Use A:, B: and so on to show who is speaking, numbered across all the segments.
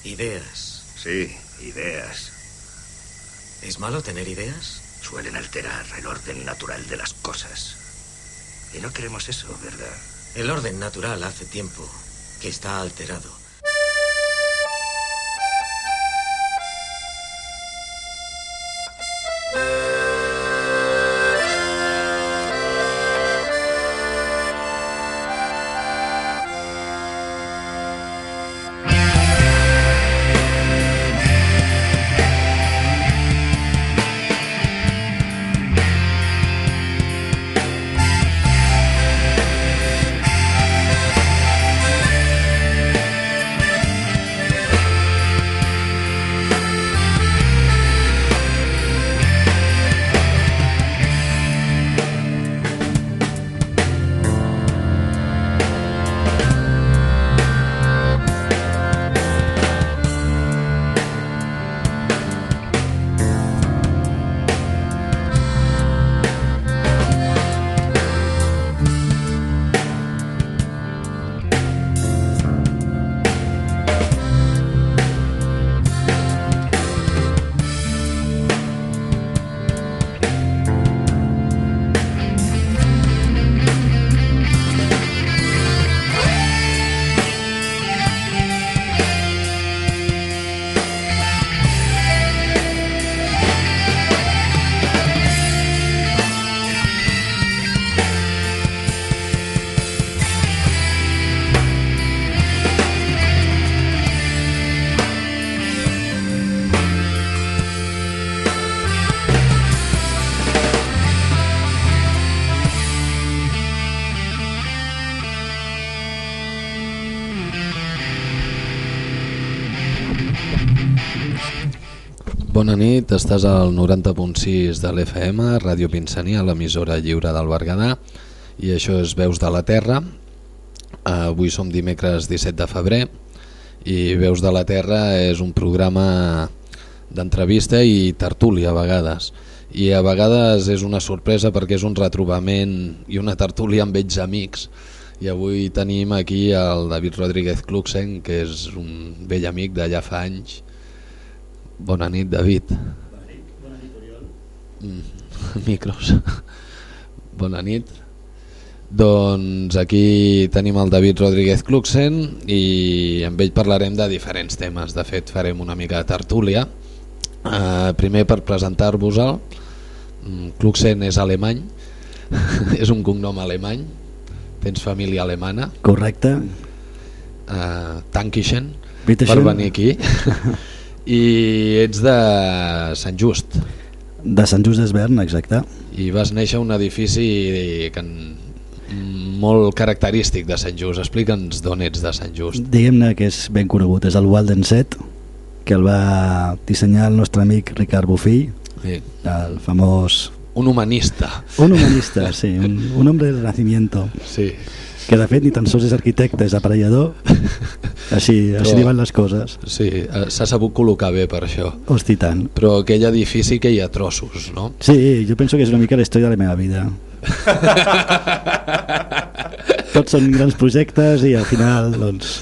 A: Ideas.
B: Sí, ideas.
A: ¿Es malo tener ideas?
B: Suelen alterar el orden natural de las cosas. Y no queremos eso, ¿verdad?
A: El orden natural hace tiempo que está alterado.
C: Bona nit, estàs al 90.6 de l'FM, Ràdio Pinsania, l'emissora lliure del Berguedà, i això és Veus de la Terra. Avui som dimecres 17 de febrer i Veus de la Terra és un programa d'entrevista i tertúlia a vegades. I a vegades és una sorpresa perquè és un retrobament i una tertúlia amb vells amics. I avui tenim aquí el David Rodríguez Cluxen, que és un vell amic d'allà fa anys. Bona nit, David.
D: Bona nit, Oriol.
C: Micros. Bona nit. Doncs aquí tenim el David Rodríguez Cluxen i amb ell parlarem de diferents temes. De fet, farem una mica de tertúlia. Primer, per presentar-vos-el, Cluxen és alemany, és un cognom alemany. Tens família alemana?
D: Correcte.
C: Dankeschön
D: per
C: venir aquí. I ets de Sant Just.
D: De Sant Just d'Esvern, exacte.
C: I vas néixer a un edifici molt característic de Sant Just. Explica'ns d'on ets de Sant Just.
D: Diguem-ne que és ben conegut, és el Walden 7, que el va dissenyar el nostre amic Ricard Bofill,
C: Sí.
D: el famós...
C: Un humanista.
D: Un humanista, sí, un hombre del Renacimiento.
C: Sí.
D: Que de fet ni tan sols és arquitecte, és aparellador. Així li van les coses.
C: Sí, s'ha sabut col·locar bé per això.
D: Hosti, tant.
C: Però aquell edifici que hi ha trossos, no?
D: Sí, jo penso que és una mica la història de la meva vida. Tots són grans projectes i al final doncs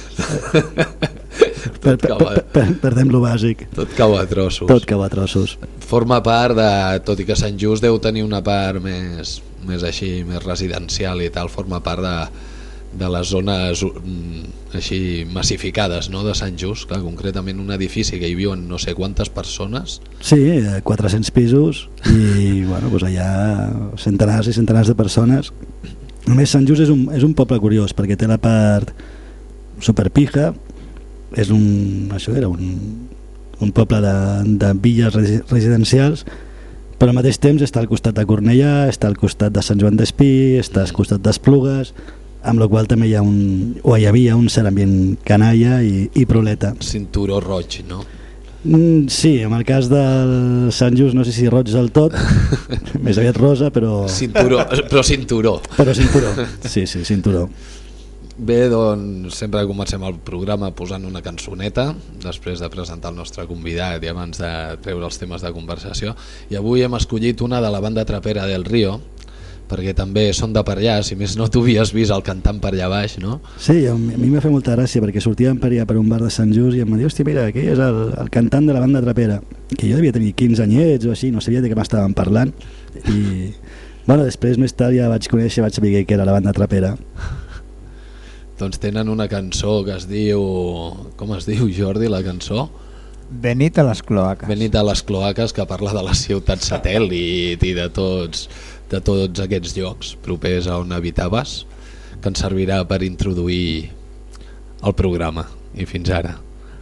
D: perdem lo bàsic.
C: Tot cau a trossos.
D: Tot cau a trossos.
C: Forma part de, tot i que Sant Just deu tenir una part més així, més residencial i tal, forma part de les zones així massificades, no?, de Sant Just. Clar, concretament un edifici que hi viuen no sé quantes persones.
D: Sí, 400 pisos i bueno, doncs allà centenars i centenars de persones. A més, Sant Just és un poble curiós perquè té la part superpija. Això era un poble de villes residencials, però al mateix temps està al costat de Cornellà, està al costat de Sant Joan d'Espí, està al costat d'Esplugues, amb la qual també hi havia un cert ambient canalla i proleta.
C: Cinturó roig, no?
D: Sí, en el cas del Sant Just no sé si roig del tot, més aviat rosa, però...
C: Cinturó. Però cinturó,
D: sí, cinturó.
C: Bé, doncs sempre comencem el programa posant una cançoneta després de presentar el nostre convidat i abans de treure els temes de conversació, i avui hem escollit una de la banda trapera del Río perquè també són de per allà, si més no tu havies vist el cantant per allà baix, no?
D: Sí, a mi m'ha fet molta gràcia perquè sortíem per allà per un bar de Sant Just i em va dir, hòstia, mira, aquí és el cantant de la banda trapera, que jo devia tenir 15 anyets o així, no sabia de què m'estaven parlant, i bueno, després més tard ja vaig conèixer, vaig saber que era la banda trapera.
C: Doncs tenen una cançó que es diu... Com es diu, Jordi, la cançó?
E: Venit a les cloaques.
C: Venit a les cloaques, que parla de la ciutat satèl·lit i de tots aquests llocs propers a on habitaves, que ens servirà per introduir el programa. I fins ara.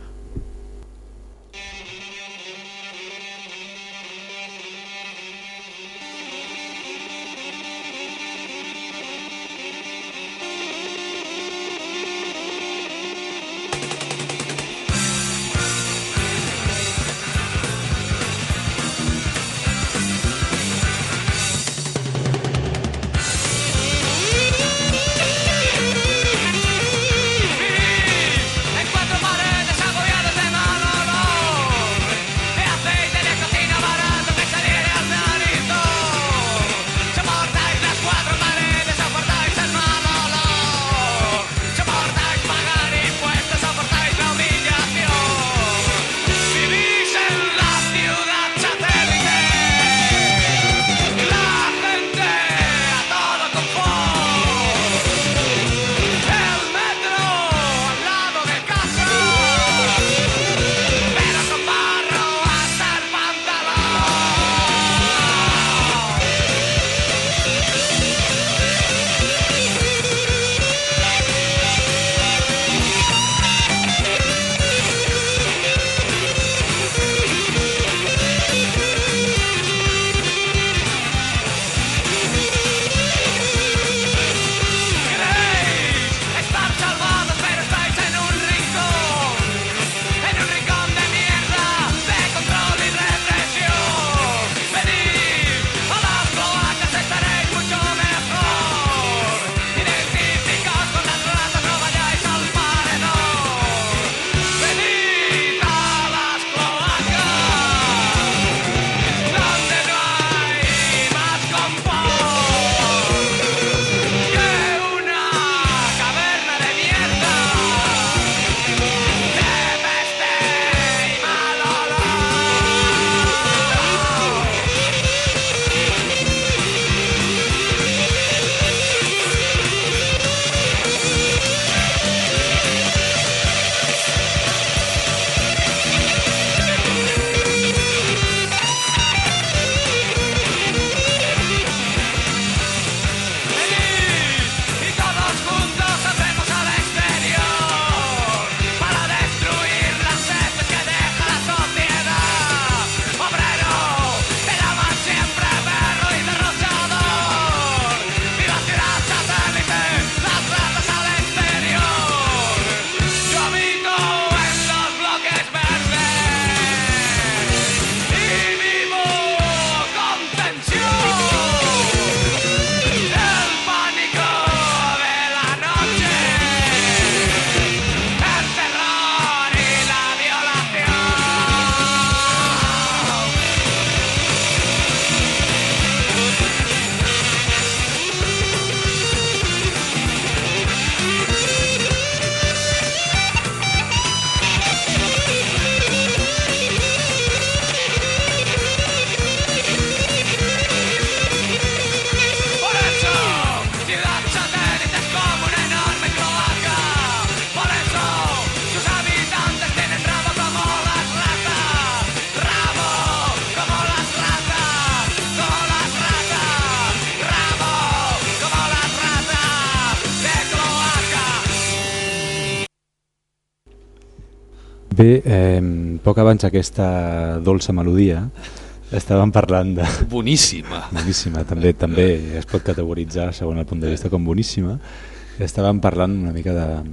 F: Bé, poc abans aquesta dolça melodia estàvem parlant de...
C: Boníssima.
F: Boníssima, també es pot categoritzar segons el punt de vista com boníssima. Estàvem parlant una mica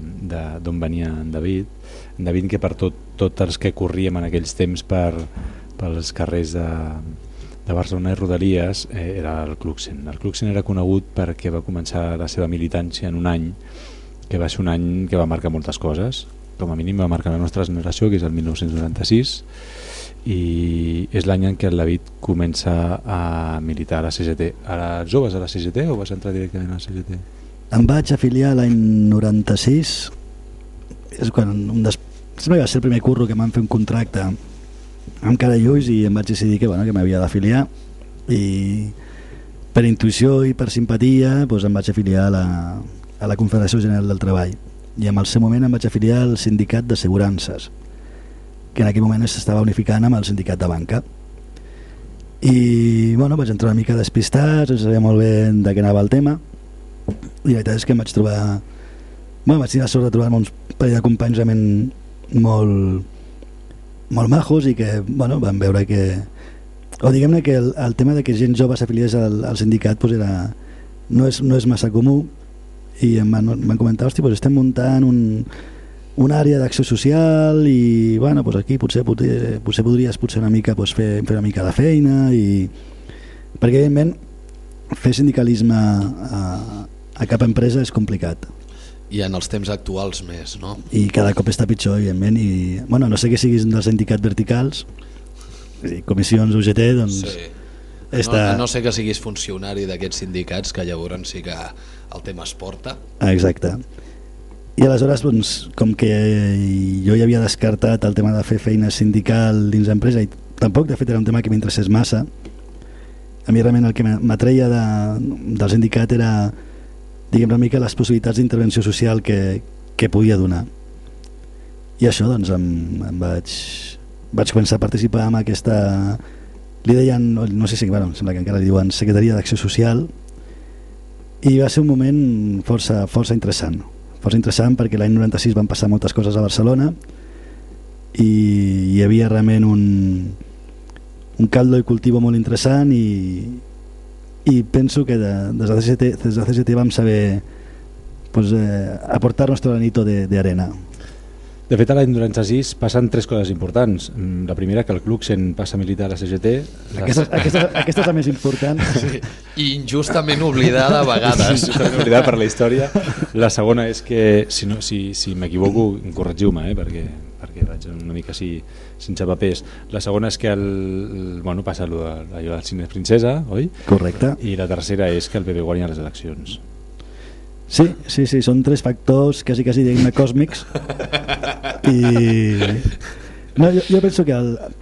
F: d'on venia en David. En David, que per tots els que corríem en aquells temps pels carrers de Barcelona i Rodalies era el Cluxen. El Cluxen era conegut perquè va començar la seva militància en un any que va ser un any que va marcar moltes coses. com a mínim va marcar la nostra generació, que és el 1996, i és l'any en què el David comença a militar a la CGT. Eres joves a la CGT o vas entrar directament a la CGT?
D: Em vaig afiliar l'any 96, és quan sembla que va ser el primer curro que m'han fet un contracte amb cara i ulls, i em vaig decidir que m'havia d'afiliar, i per intuïció i per simpatia doncs em vaig afiliar a la Confederació General del Treball, i en el seu moment em vaig afiliar al sindicat d'assegurances, que en aquell moment s'estava unificant amb el sindicat de banca, i vaig entrar una mica despistat, no sabia molt bé de què anava el tema, i la veritat és que em vaig trobar vaig tenir la sort de trobar-me uns parell de companys realment molt majos, i que vam veure que, o diguem-ne que el tema de que gent jove s'afiliés al sindicat doncs no és massa comú, i em van comentar, hosti, estem muntant una àrea d'acció social, i aquí potser podries una mica fer una mica de feina, i perquè evidentment fer sindicalisme a cap empresa és complicat,
C: i en els temps actuals més, no?
D: I cada cop està pitjor, evidentment, i no sé que siguis dels sindicats verticals, comissions UGT, doncs
C: sí.
D: està...
C: No sé que siguis funcionari d'aquests sindicats, que llavors sí que el tema es porta.
D: Exacte. I aleshores, doncs, com que jo ja havia descartat el tema de fer feina sindical dins l'empresa, i tampoc de fet era un tema que m'interessés massa, a mi realment el que m'atreia del sindicat era, diguem, una mica les possibilitats d'intervenció social que podia donar. I això, doncs, em vaig començar a participar en aquesta, li deien, no sé si, sembla que encara li diuen Secretaria d'Acció Social, i va ser un moment força interessant perquè l'any 96 van passar moltes coses a Barcelona, i hi havia realment un caldo de cultivo molt interessant, i penso que des de CGT vam saber aportar nuestro granito de arena.
F: De fet, a l'any 96 passen tres coses importants. La primera, que el Cluxen passa a militar a la CGT.
D: Aquesta és la més important.
C: Sí. I injustament oblidada a vegades.
F: Injustament oblidada per la història. La segona és que, si m'equivoco, corregiu-me, perquè vaig una mica sense papers. La segona és que passa allò del cine princesa, oi?
D: Correcte.
F: I la tercera és que el PP guanya les eleccions.
D: Sí, són tres factors quasi diguem-ne còsmics, i jo penso que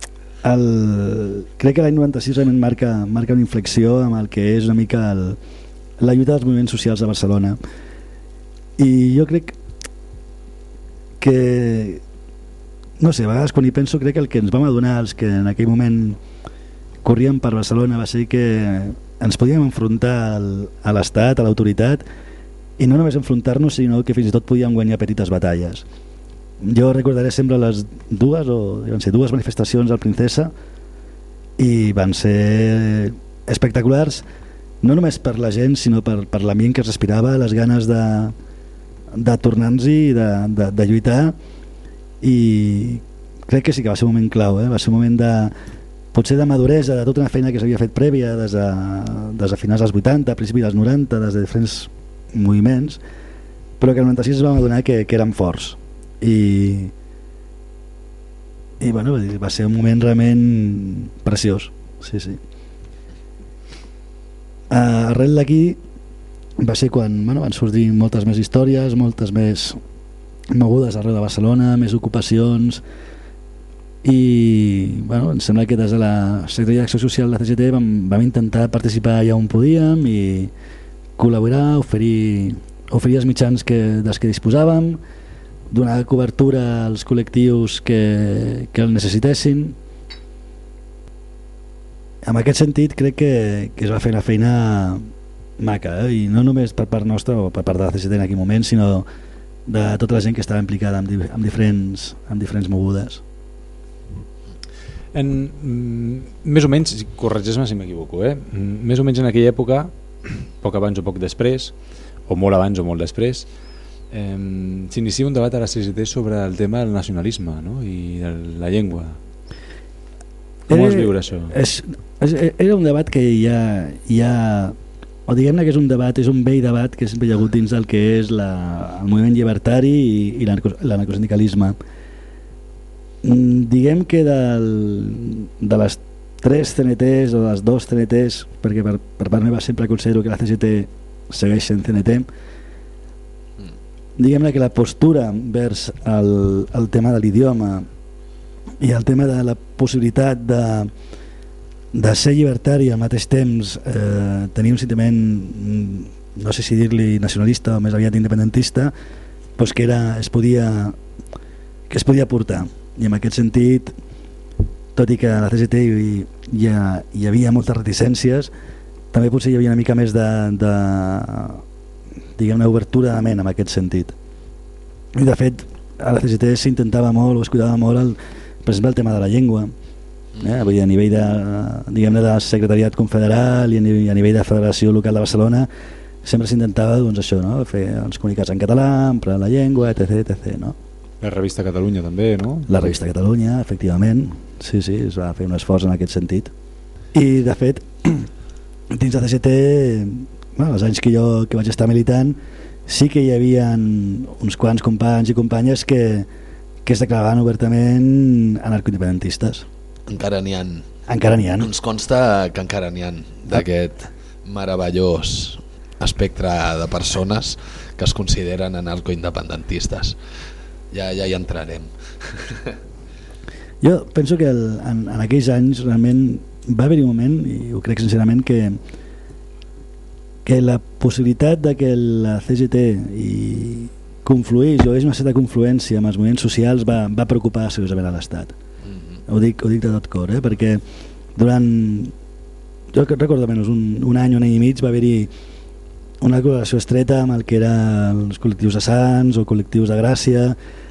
D: crec que l'any 96 realment marca una inflexió amb el que és una mica la lluita dels moviments socials a Barcelona, i jo crec que no sé, a vegades quan hi penso crec que el que ens vam adonar els que en aquell moment corríem per Barcelona va ser que ens podíem enfrontar a l'Estat, a l'autoritat, i no només enfrontar-nos, sinó que fins i tot podíem guanyar petites batalles. Jo recordaré sempre les dues manifestacions al Princesa, i van ser espectaculars, no només per la gent, sinó per l'ambient que es respirava, les ganes de tornar-nos-hi, de lluitar, i crec que sí que va ser un moment clau, va ser un moment potser de maduresa de tota una feina que s'havia fet prèvia des de finals dels 80, a principis dels 90, des de diferents moviments, però que el 96 vam adonar que érem forts, i va ser un moment realment preciós. Sí. Arrel d'aquí va ser quan van sortir moltes més històries, moltes més mogudes arreu de Barcelona, més ocupacions, i em sembla que des de la Secretaria d'Acció Social de la CGT vam intentar participar allà on podíem i col·laborar, oferir els mitjans dels que disposàvem, donar cobertura als col·lectius que el necessitessin. En aquest sentit crec que es va fer una feina maca, i no només per part nostra o per part de la CGT en aquell moment, sinó de tota la gent que estava implicada en diferents mogudes.
F: Més o menys, corregeix-me si m'equivoco, més o menys en aquella època, poc abans o poc després, o molt abans o molt després, s'inicia un debat a la CGT sobre el tema del nacionalisme, no? I de la llengua. Com vas viure això?
D: Era un debat que ja o diguem-ne que és un debat, és un vell debat que sempre hi ha hagut dins del que és el moviment llibertari i l'anarcosindicalisme. Diguem que de les 3 CNTs o les 2 CNTs, perquè per part meva sempre considero que la CGT segueix sent CNT, diguem-ne que la postura vers el tema de l'idioma i el tema de la possibilitat de ser llibertari al mateix temps, tenir un sentiment, no sé si dir-li nacionalista o més aviat independentista, doncs que es podia portar. I en aquest sentit, tot i que a la CGT hi havia moltes reticències, també potser hi havia una mica més de diguem-ne, obertura de ment en aquest sentit. I de fet, a la CGT s'intentava molt o es cuidava molt per exemple el tema de la llengua, a nivell de secretariat confederal i a nivell de Federació Local de Barcelona sempre s'intentava doncs, això, no? Fer els comunicats en català, emprar la llengua, etc. No?
F: La revista Catalunya també, no?
D: La revista Catalunya, efectivament, sí, es va fer un esforç en aquest sentit. I de fet, dins de CGT, els anys que vaig estar militant, sí que hi havia uns quants companys i companyes que es declaraven obertament anarcoindependentistes.
C: Encara n'hi ha.
D: Encara n'hi ha.
C: Ens consta que encara n'hi ha d'aquest meravellós espectre de persones que es consideren anarcoindependentistes. Ja hi entrarem.
D: Jo penso que en aquells anys realment va haver-hi un moment, i ho crec sincerament, que la possibilitat de que la CGT confluís o és una certa confluència amb els moviments socials va preocupar seriosament a l'Estat. Ho dic de tot cor, perquè durant, jo recordo menys un any i mig va haver-hi una col·laboració estreta amb el que eren els col·lectius de Sants o col·lectius de Gràcia,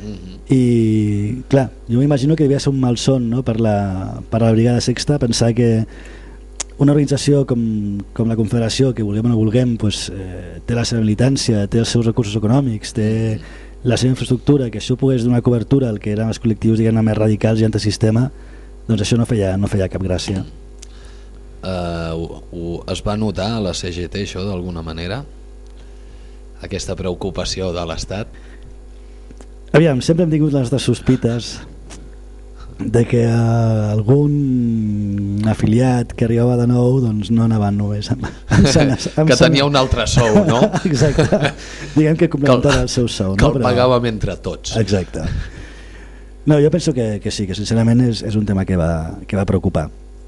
D: i clar, jo m'imagino que devia ser un malson, no? per la Brigada Sexta, pensar que una organització com la Confederació, que vulguem o no vulguem, pues, té la seva militància, té els seus recursos econòmics, té la seva infraestructura, que això pogués donar cobertura al que eren els col·lectius més radicals i antisistema, doncs això no feia cap gràcia.
C: Es va notar a la CGT això d'alguna manera? Aquesta preocupació de l'Estat?
D: Aviam, sempre hem tingut les sospites de que algun afiliat que arribava de nou doncs no anava només amb
C: que tenia un altre sou, no?
D: Exacte, diguem que complementava el seu sou,
C: que el pagàvem entre tots.
D: Exacte. No, jo penso que sí, que sincerament és un tema que va preocupar.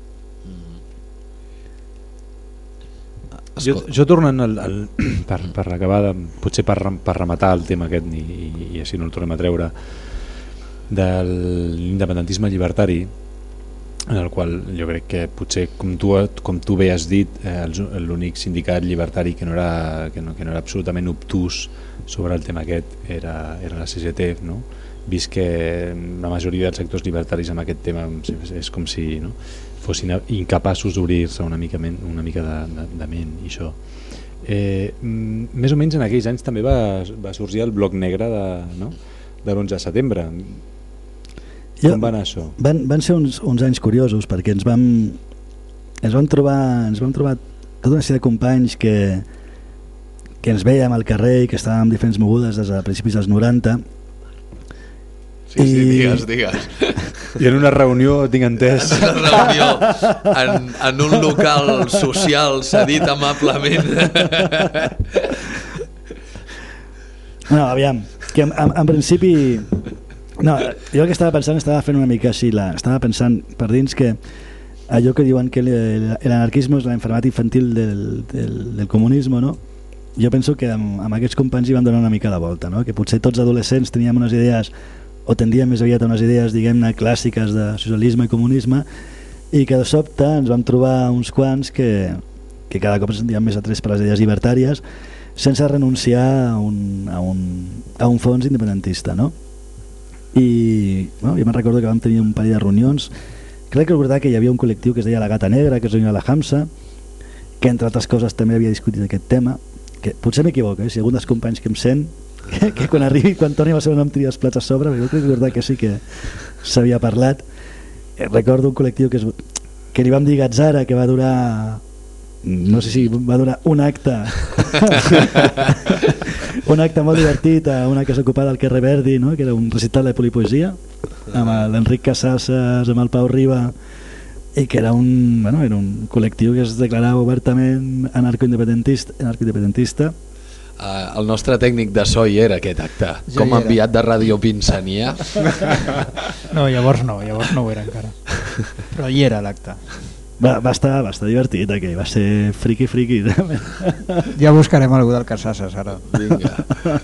F: Jo tornant per acabar, potser per rematar el tema aquest i així no el tornem a treure, de l'independentisme llibertari, en el qual jo crec que potser, com tu bé has dit, l'únic sindicat llibertari que no era absolutament obtús sobre el tema aquest era la CGT, no? Vist que la majoria dels sectors llibertaris amb aquest tema és com si fossin incapaços d'obrir-se una mica de ment i això. Més o menys en aquells anys també va sorgir el bloc negre de l'11 de setembre. Com va anar això?
D: Van ser uns anys curiosos perquè ens vam trobar tota una sèrie de companys que ens vèiem al carrer i que estàvem en diferents mogudes des de principis dels 90.
C: Sí, digues.
F: I en una reunió, tinc entès.
C: En una reunió, en un local social, s'ha dit amablement.
D: No, aviam, que en principi... No, jo el que estava fent una mica així, estava pensant per dins que allò que diuen que l'anarquisme és l'enfermedad infantil del comunisme, no? Jo penso que amb aquests companys hi van donar una mica la volta, no? Que potser tots adolescents teníem unes idees o tendíem més aviat a unes idees, diguem-ne, clàssiques de socialisme i comunisme, i que de sobte ens vam trobar uns quants que cada cop ens sentíem més atrets per les idees llibertàries sense renunciar a un fons independentista, no? I bueno, jo me'n recordo que vam tenir un parell de reunions. Crec que recordar que hi havia un col·lectiu que es deia La Gata Negra, que es deia la Hamsa, que entre altres coses també havia discutit aquest tema, que potser m'equivoco, si algun dels companys que em sent que quan torni al seu nom tria els plats a sobre, però jo crec recordar que sí que s'havia parlat. Recordo un col·lectiu que li vam dir Gatzara, que va durar no sé si va donar un acte un acte molt divertit a una casa ocupada al carrer Verdi, no? Que era un recital de polipoesia amb l'Enric Casasses, amb el Pau Riba, i que era un col·lectiu que es declarava obertament anarcoindependentista.
C: El nostre tècnic de so hi era aquest acte, com a enviat de Ràdio Pinsania.
E: No, llavors no ho era encara, però hi era l'acte.
D: Va estar divertit aquell, va ser friqui.
E: Ja buscarem algú del Casasses ara.
C: Vinga.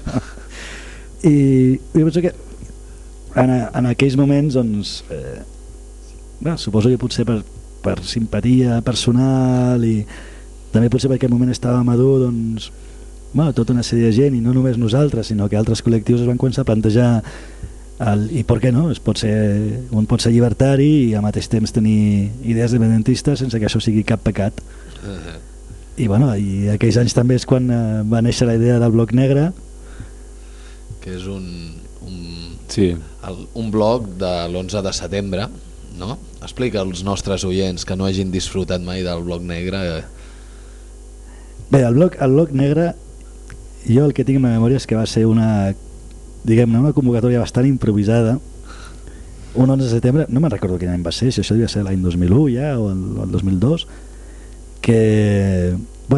D: I penso que en aquells moments doncs, suposo que potser per simpatia personal i també potser perquè en aquell moment estava madur, doncs, tota una sèrie de gent, i no només nosaltres sinó que altres col·lectius es van començar a plantejar i per què no? Un pot ser llibertari i al mateix temps tenir idees independentistes sense que això sigui cap pecat. I i aquells anys també és quan va néixer la idea del Bloc Negre,
C: que és
F: sí.
C: un bloc de l'11 de setembre, no? Explica als nostres oients que no hagin disfrutat mai del Bloc Negre.
D: Bé, el bloc Negre, jo el que tinc en la memòria és que va ser una convocatòria bastant improvisada, un 11 de setembre, no me'n recordo quin any va ser, si això devia ser l'any 2001 ja o el 2002, que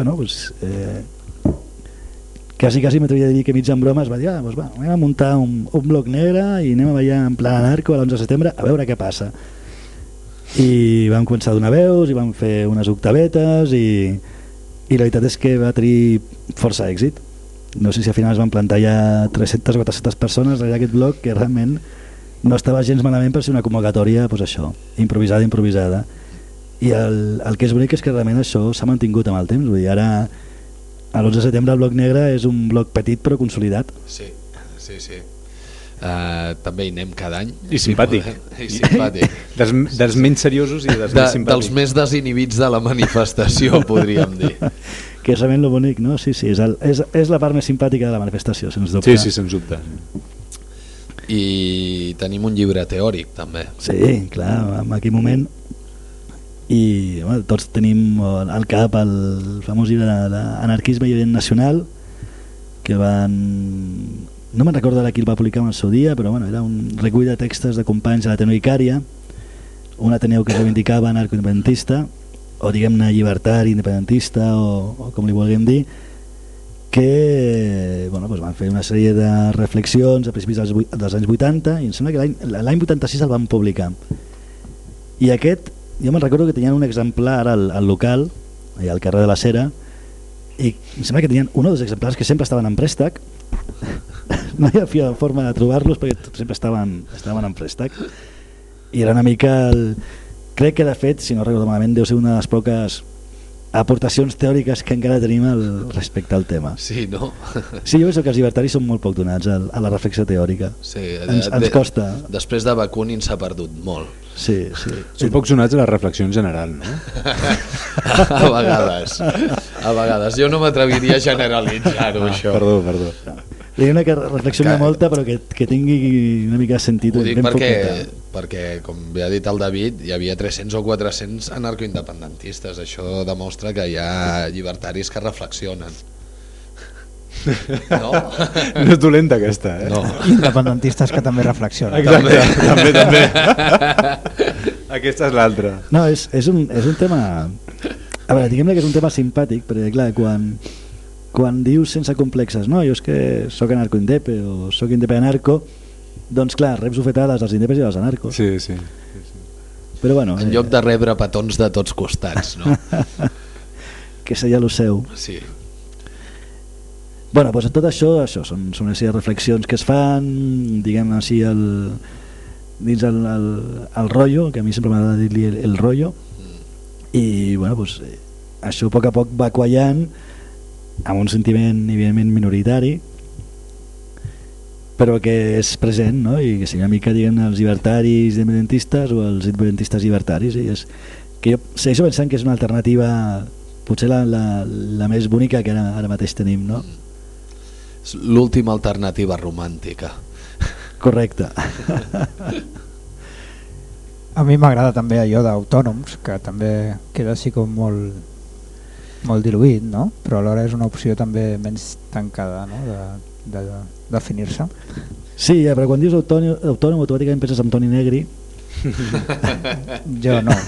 D: quasi m'atreviria a dir que mig en broma es va dir, anem a muntar un bloc negre i anem a ballar en plan anarco l'11 de setembre a veure què passa. I vam començar a donar veus i vam fer unes octavetes i la veritat és que va tenir força èxit. No sé si al final es van plantar ja 300 o 400 persones allà aquest bloc, que realment no estava gens malament per ser una convocatòria, doncs això, improvisada. I el que és bonic és que realment això s'ha mantingut amb el temps. Vull dir, ara a l'11 de setembre el Bloc Negre és un bloc petit però consolidat.
C: Sí. També hi anem cada any.
F: I simpàtic.
C: I simpàtic.
F: Dels menys seriosos i dels més simpàtics.
C: Dels més desinhibits de la manifestació, podríem dir.
D: Que és realment lo bonic, no? Sí, és la part més simpàtica de la manifestació, sens dubte.
F: Sí, sens dubte.
C: I tenim un llibre teòric també.
D: Sí, clar, en aquell moment. I tots tenim al cap el famós llibre d'anarquisme i evident nacional, que no me'n recordo qui el va publicar en el seu dia, però era un recull de textos de companys de l'Ateneu Icària, un Ateneu que es reivindicava anarcoindependentista o diguem-ne llibertari independentista o com li vulguem dir, que van fer una sèrie de reflexions a principis dels anys 80 i em sembla que l'any 86 el van publicar. I aquest, jo me'n recordo que tenien un exemplar al local, allà al carrer de la Cera, i em sembla que tenien un o dos exemplars que sempre estaven en préstec. No hi havia forma de trobar-los perquè sempre estaven en préstec, i era una mica crec que de fet, si no recordo malament, deu ser una de les poques aportacions teòriques que encara tenim respecte al tema.
C: Sí, no?
D: Sí, jo penso que els llibertaris són molt poc donats a la reflexió teòrica.
C: Sí,
D: ens costa.
C: Després de Bakunin s'ha perdut molt.
D: Sí.
F: Són poc donats a la reflexió en general, no?
C: A vegades. Jo no m'atreviria a generalitzar-ho, això.
F: Perdó.
D: Hi ha una que reflexiona molta però que tingui una mica de sentit.
C: Ho dic perquè, com bé ha dit el David, hi havia 300 o 400 anarcoindependentistes. Això demostra que hi ha llibertaris que reflexionen. No?
F: No és dolenta aquesta, eh?
C: No.
E: Independentistes que també reflexionen.
F: Exacte, també. Aquesta és l'altra.
D: No, és un tema... A veure, diguem-ne que és un tema simpàtic, perquè clar, quan dius sense complexes, no, jo és que soc anarco-indepe o soc indepe-anarco, doncs clar, reps bufetades als indepes i als anarcos.
F: Sí.
D: Però bueno...
C: En lloc de rebre petons de tots costats, no?
D: Que seria el seu.
C: Sí.
D: Bueno, doncs tot això són una sèrie de reflexions que es fan, diguem així, dins el rotllo, que a mi sempre m'agrada dir-li el rotllo, i bueno, doncs, això a poc va quallant amb un sentiment evidentment minoritari, però que és present, no? I que sigui una mica, diguem, els llibertaris independentistes o els independentistes llibertaris, i és que jo segueixo pensant que és una alternativa potser la més bonica que ara mateix tenim, no?
C: L'última alternativa romàntica.
D: Correcte.
E: A mi m'agrada també allò d'autònoms, que també queda així com molt... molt diluït, no? Però alhora és una opció també menys tancada, no? De definir-se.
D: Sí, però quan dius autònom automàticament penses en Toni Negri.
E: Jo no.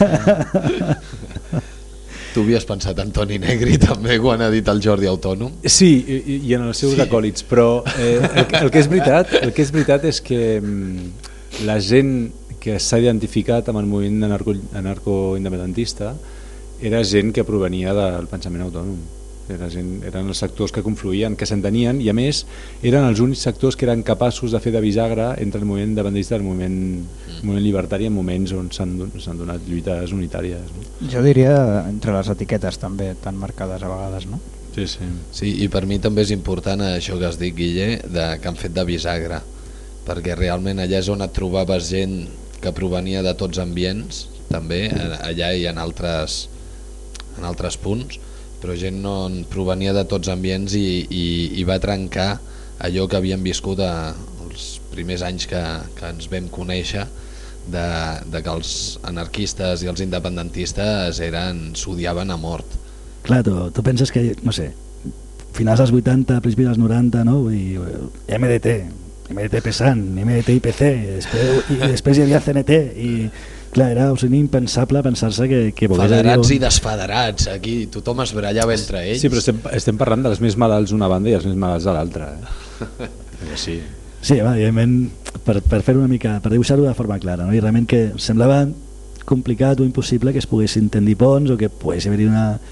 C: Tu havies pensat en Toni Negri també quan ha dit el Jordi autònom?
F: Sí, i en els seus acòlits, però el que és veritat és que la gent que s'ha identificat amb el moviment anarcoindependentista era gent que provenia del pensament autònom. Eren els sectors que confluïen, que s'entenien, i a més eren els únics sectors que eren capaços de fer de bisagra entre el moviment independentista i el moviment llibertari en moments on s'han donat lluites unitàries, no?
E: Jo diria entre les etiquetes també tan marcades a vegades, no?
F: Sí, sí.
C: Sí, i per mi també és important això que has dit, Guille, que han fet de bisagra, perquè realment allà és on et trobaves gent que provenia de tots ambients, també allà i en altres punts, però gent no provenia de tots ambients i va trencar allò que havíem viscut els primers anys que ens vam conèixer, de que els anarquistes i els independentistes s'odiaven a mort.
D: Clar, tu penses que, no sé, finals dels 80, principis dels 90, no? I MDT pesant, MDT IPC, i després hi havia CNT, i clar, era impensable pensar-se que
C: federats i desfederats, aquí tothom es barallava entre ells.
F: Sí, però estem parlant dels més malalts d'una banda i els més malalts de l'altra, Sí.
D: Sí, evidentment, per fer una mica, per dibuixar-ho de forma clara, no? I realment que semblava complicat o impossible que es poguessin tendir ponts o que pogués haver-hi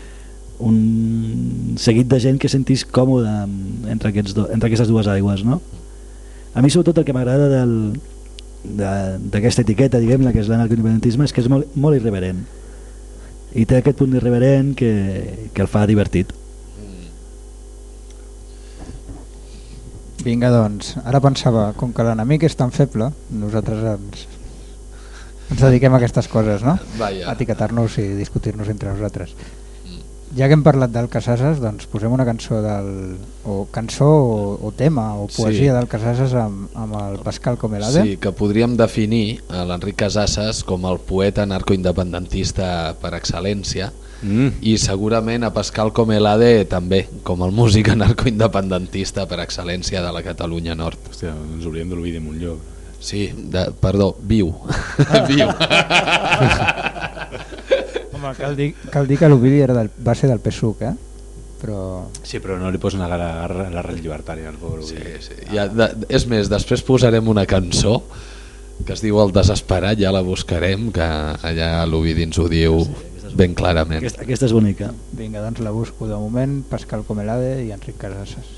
D: un seguit de gent que sentís còmode entre aquestes dues aigües, no? A mi sobretot el que m'agrada d'aquesta etiqueta, diguem-ne, que és l'anarcoindependentisme, és que és molt irreverent, i té aquest punt irreverent que el fa divertit.
E: Vinga, doncs, ara pensava, com que l'enemic és tan feble, nosaltres ens dediquem a aquestes coses, no? A etiquetar-nos i discutir-nos entre nosaltres. Ja que hem parlat del Casasses, doncs posem una cançó o tema o poesia del Casasses amb el Pascal Comelade.
C: Sí, que podríem definir l'Enric Casasses com el poeta anarcoindependentista per excel·lència, i segurament a Pascal Comelade també, com el músic anarcoindependentista per excel·lència de la Catalunya Nord.
F: Hòstia, ens hauríem d'oblidar de Montllor.
C: Sí, perdó, viu. Viu.
E: Home, cal dir que l'Ovidi va ser del PSUC, però...
F: Sí, però no li posen a l'arrel llibertària al pobre Ovidi.
C: Sí. És més, després posarem una cançó que es diu El Desesperat, ja la buscarem, que allà l'Ovidi ens ho diu ben clarament.
D: Aquesta és bonica.
E: Vinga, doncs la busco de moment, Pascal Comelade i Enric Casasses.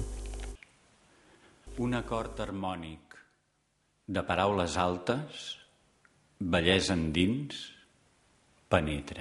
G: Un acord harmònic de paraules altes, bellesa endins, penetra.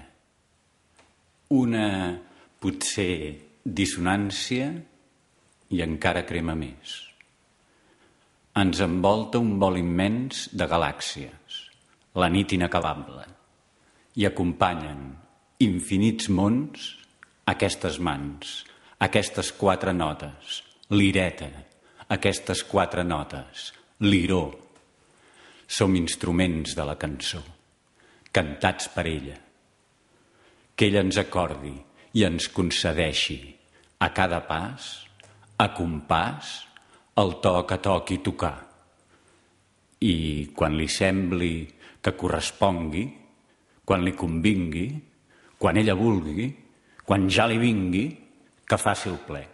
G: Una, potser, dissonància i encara crema més. Ens envolta un vol immens de galàxies, la nit inacabable, i acompanyen infinits mons aquestes mans, aquestes quatre notes, l'ireta, aquestes quatre notes, l'iró. Som instruments de la cançó, cantats per ella. Que ella ens acordi i ens concedeixi a cada pas, a compàs, el to que toqui tocar. I quan li sembli que correspongui, quan li convingui, quan ella vulgui, quan ja li vingui, que faci el ple.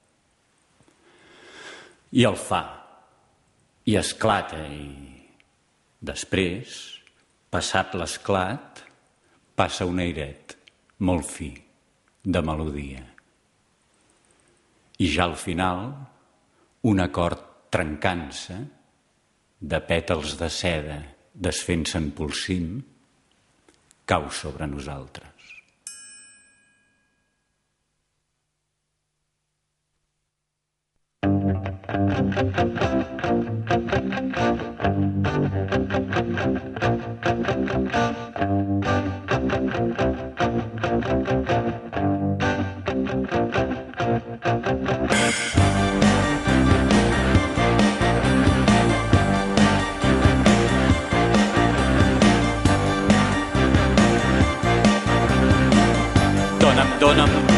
G: I el fa, i esclata, i després, passat l'esclat, passa un airet molt fi de melodia. I ja al final, un acord trencant-se, de pètals de seda desfent-se en polsim, cau sobre nosaltres.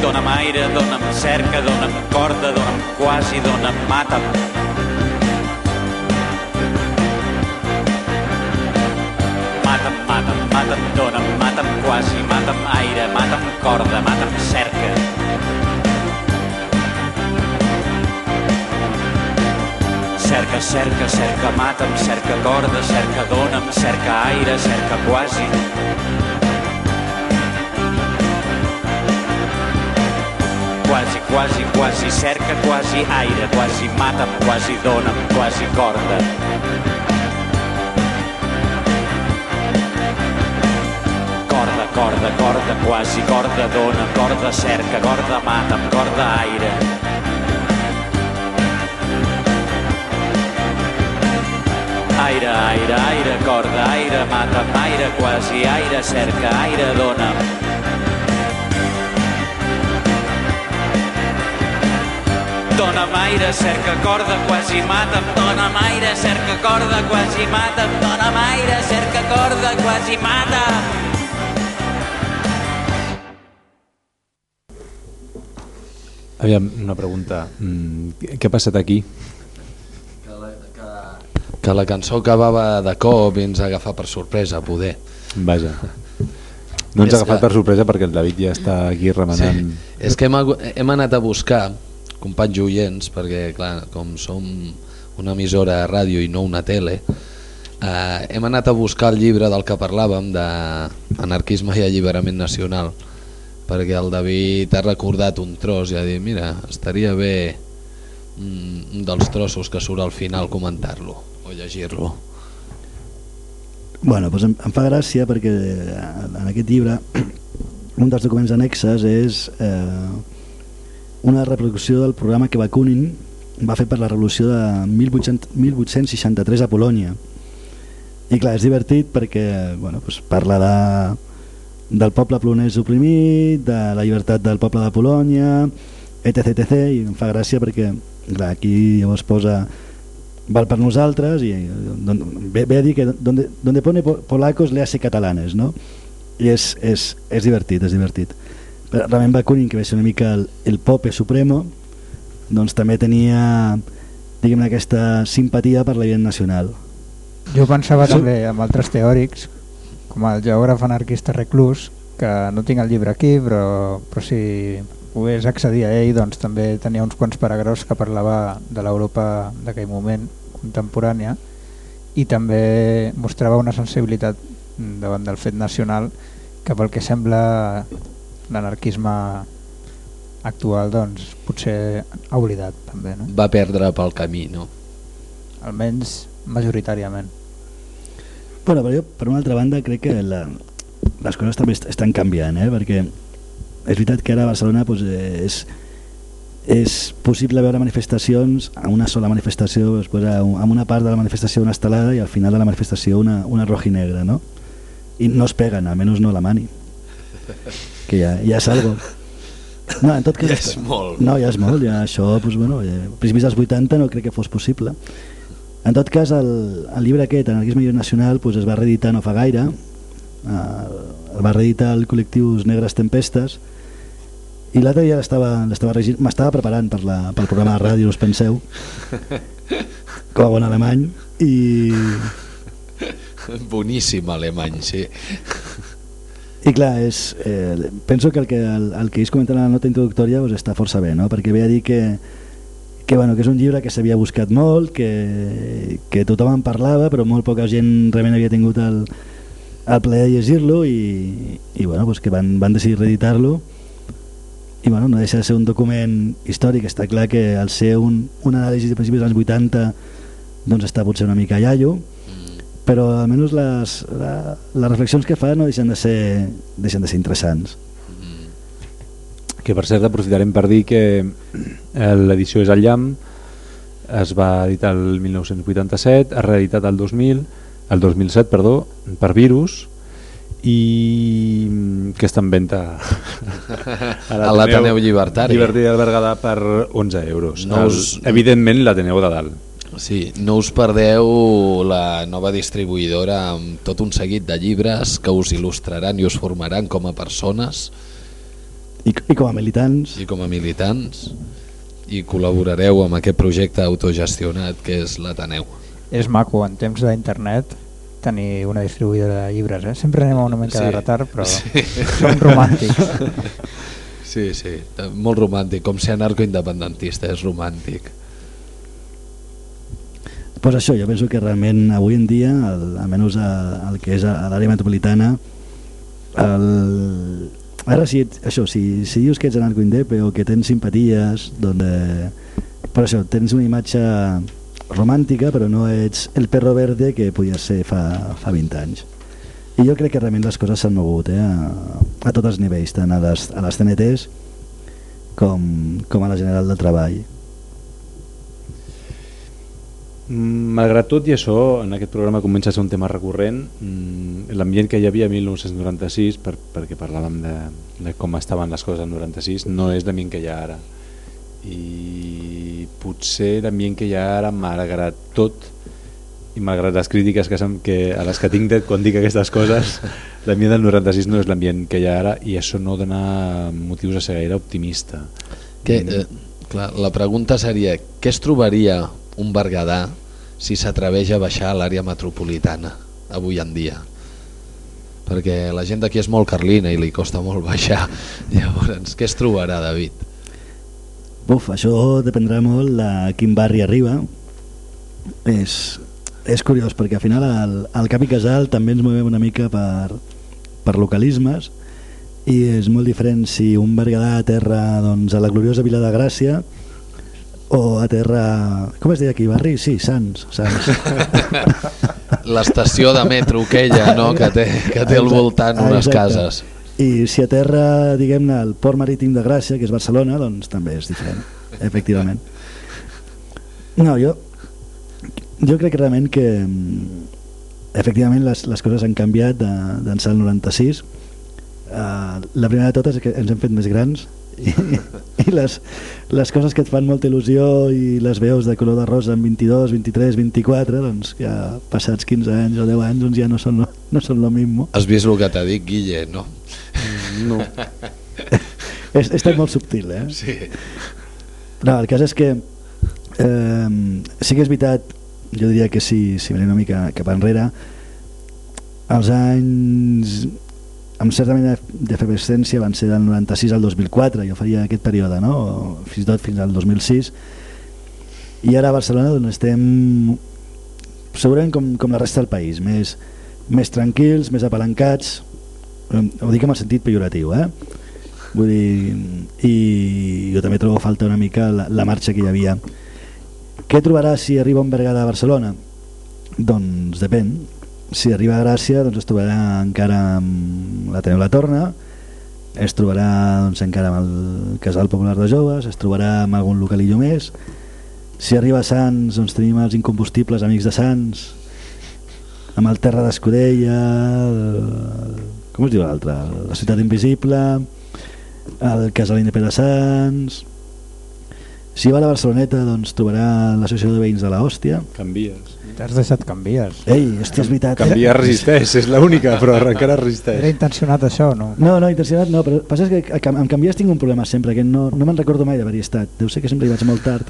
G: dona'm aire, dona'm cerca, dona'm corda, dona'm quasi, dona'm mata'm. Mata'm, mata'm, mata'm, dona'm, mata'm quasi, mata'm aire, mata'm corda, mata'm cerca. Cerca, cerca, cerca, mata'm, cerca corda, cerca dona'm, cerca aire, cerca quasi. Quasi, quasi, quasi, cerca, quasi aire, quasi mata'm, quasi dona'm, quasi corda. Corda, corda, corda, quasi, corda, dona, corda, cerca, corda, mata'm, corda, aire. Aire, aire, aire, corda, aire, mata'm, aire, quasi, aire, cerca, aire, dona'm. Dona'm aire, cerca corda, quasi mata'm, dona'm aire, cerca corda, quasi mata'm, dona'm aire, cerca corda, quasi mata'm.
F: Aviam, una pregunta. Què ha passat aquí?
C: Que la cançó acabava de cop i ens ha agafat per sorpresa, poder.
F: Vaja. No ens ha agafat per sorpresa perquè el David ja està aquí remenant.
C: Sí. És que hem anat a buscar, companys oients, perquè clar, com som una emissora de ràdio i no una tele, hem anat a buscar el llibre del que parlàvem, d'Anarquisme i Alliberament Nacional, perquè el David ha recordat un tros i ha dit, mira, estaria bé un dels trossos que surt al final comentar-lo o llegir-lo.
D: Bueno, doncs em fa gràcia perquè en aquest llibre un dels documents annexes és una reproducció del programa que Bakunin va fer per la revolució de 1863 a Polònia. I clar, és divertit perquè bueno, doncs parla del poble polonès oprimit, de la llibertat del poble de Polònia, etc, etc, i em fa gràcia perquè clar, aquí llavors posa val per nosaltres i ve a dir que donde pone polacos le hace catalanes, no? I és divertit, és divertit. Però realment Bakunin, que va ser una mica el pope supremo, doncs també tenia, diguem-ne, aquesta simpatia per la gent nacional.
E: Jo pensava també amb altres teòrics, com el geògraf anarquista reclús, que no tinc el llibre aquí, però si pogués accedir a ell, doncs també tenia uns quants paràgrafs que parlava de l'Europa d'aquell moment contemporània i també mostrava una sensibilitat davant del fet nacional que pel que sembla l'anarquisme actual doncs potser ha oblidat també, no?
C: Va perdre pel camí, no?
E: Almenys majoritàriament.
D: Bueno, però jo per una altra banda crec que les coses també estan canviant, perquè és veritat que ara a Barcelona doncs, és possible veure manifestacions, a una sola manifestació, després en una part de la manifestació una estelada i al final de la manifestació una roja i negra, no? I no es peguen, almenys no la mani, que ja és algo. No, en tot cas,
C: ja és molt.
D: No, ja és molt, ja això, doncs, bueno, principis dels 80 no crec que fos possible. En tot cas, el llibre aquest, Anarquisme Nacional, doncs, es va reeditar no fa gaire, el va reeditar el col·lectiu Negres Tempestes, i l'altre dia m'estava preparant pel programa de ràdio, us penseu, com a bon alemany, i
C: boníssim alemany, sí.
D: I clar, penso que el que ells comenten a la nota introductòria doncs, està força bé, no? Perquè ve a dir que és un llibre que s'havia buscat molt, que tothom en parlava, però molt poca gent realment havia tingut el plaer de llegir-lo i bueno, doncs que van decidir reeditar-lo. I bueno, no deixa de ser un document històric. Està clar que al ser un anàlisi de principis dels anys 80 doncs està potser una mica iaio, però almenys les reflexions que fa no deixen de ser interessants.
F: Que per cert aprofitarem per dir que l'edició és al Llamp, es va editar el 1987, ha reeditat el 2007 per Virus, i que està en venda
C: a l'Ateneu Llibertari
F: del Berguedà per 11 euros. Evidentment l'Ateneu de dalt.
C: Sí, no us perdeu la nova distribuïdora amb tot un seguit de llibres que us il·lustraran i us formaran com a persones.
D: I com a militants.
C: I com a militants, i col·laborareu amb aquest projecte autogestionat que és l'Ateneu.
E: És maco en temps d'internet tenir una distribuïdora de llibres, eh? Sempre anem a una mica de retard, però som romàntics.
C: Sí, molt romàntic, com ser anarcoindependentista, és romàntic.
D: Pues això, jo penso que realment avui en dia, almenys el que és a l'àrea metropolitana, ara si dius que ets anarcoindep o que tens simpaties, per això tens una imatge romàntica, però no ets el perro verde que podies ser fa 20 anys. I jo crec que realment les coses s'han mogut a tots els nivells, tant a les CNTs com a la General de Treball.
F: Malgrat tot i això, en aquest programa comença a ser un tema recurrent. L'ambient que hi havia a 1996, perquè parlàvem de com estaven les coses en 96, no és l'ambient que hi ha ara. I potser l'ambient que hi ha ara, malgrat tot i malgrat les crítiques a les que tinc quan dic aquestes coses, l'ambient del 96 no és l'ambient que hi ha ara, i això no dona motius a ser gaire optimista.
C: Clar, la pregunta seria, què es trobaria un berguedà si s'atreveix a baixar a l'àrea metropolitana avui en dia? Perquè la gent d'aquí és molt carlina i li costa molt baixar. Llavors, què es trobarà, David?
D: Això dependrà molt de quin barri arriba. És curiós perquè al final al Cap i Casal també ens movem una mica per localismes, i és molt diferent si un berguedà aterra a la gloriosa Vila de Gràcia o a terra... Com es deia aquí? Barri? Sí, Sants.
C: L'estació de metro aquella, no? que té al voltant unes cases.
D: I si a terra, diguem-ne, el port marítim de Gràcia, que és Barcelona, doncs també és diferent, efectivament. No, jo crec que realment que efectivament les coses han canviat d'ençà el 96. La primera de totes és que ens hem fet més grans i les coses que et fan molta il·lusió i les veus de color de rosa en 22, 23, 24, doncs ja passats 15 anys o 10 anys doncs ja no són lo mismo.
C: Has vist el que t'ha dit, Guille, no?
D: No. He estat molt subtil, eh?
C: Sí.
D: No, el cas és que sí que és veritat, jo diria que si venim una mica cap enrere, els anys amb certa mena d'efervescència van ser del 96 al 2004, jo faria aquest període, no? Fins i tot fins al 2006, i ara a Barcelona doncs, estem segurament com la resta del país, més tranquils, més apalancats, ho dic en el sentit pejoratiu, vull dir, i jo també trobo falta una mica la marxa que hi havia. Què trobarà si arriba un berguedà a Barcelona? Doncs depèn. Si arriba a Gràcia doncs es trobarà encara amb l'Ateneu La Torna, es trobarà doncs, encara amb el Casal Popular de Joves, es trobarà amb algun localillo més. Si arriba a Sants doncs tenim els incombustibles Amics de Sants, amb el Terra d'Escudella, com es diu l'altre? La Ciutat Invisible, el Casal Independent de Sants. Si va a la Barceloneta doncs trobarà l'Associació de Veïns de la Hòstia.
F: Canvies.
E: T'has deixat Canvies.
D: Ei, hòstia, és veritat.
F: Canvies resisteix, és l'única, però encara resisteix.
E: Era intencionat això, no?
D: No, intencionat no, però passa que amb Canvies tinc un problema sempre, que no me'n recordo mai d'haver-hi estat. Deu ser que sempre hi vaig molt tard.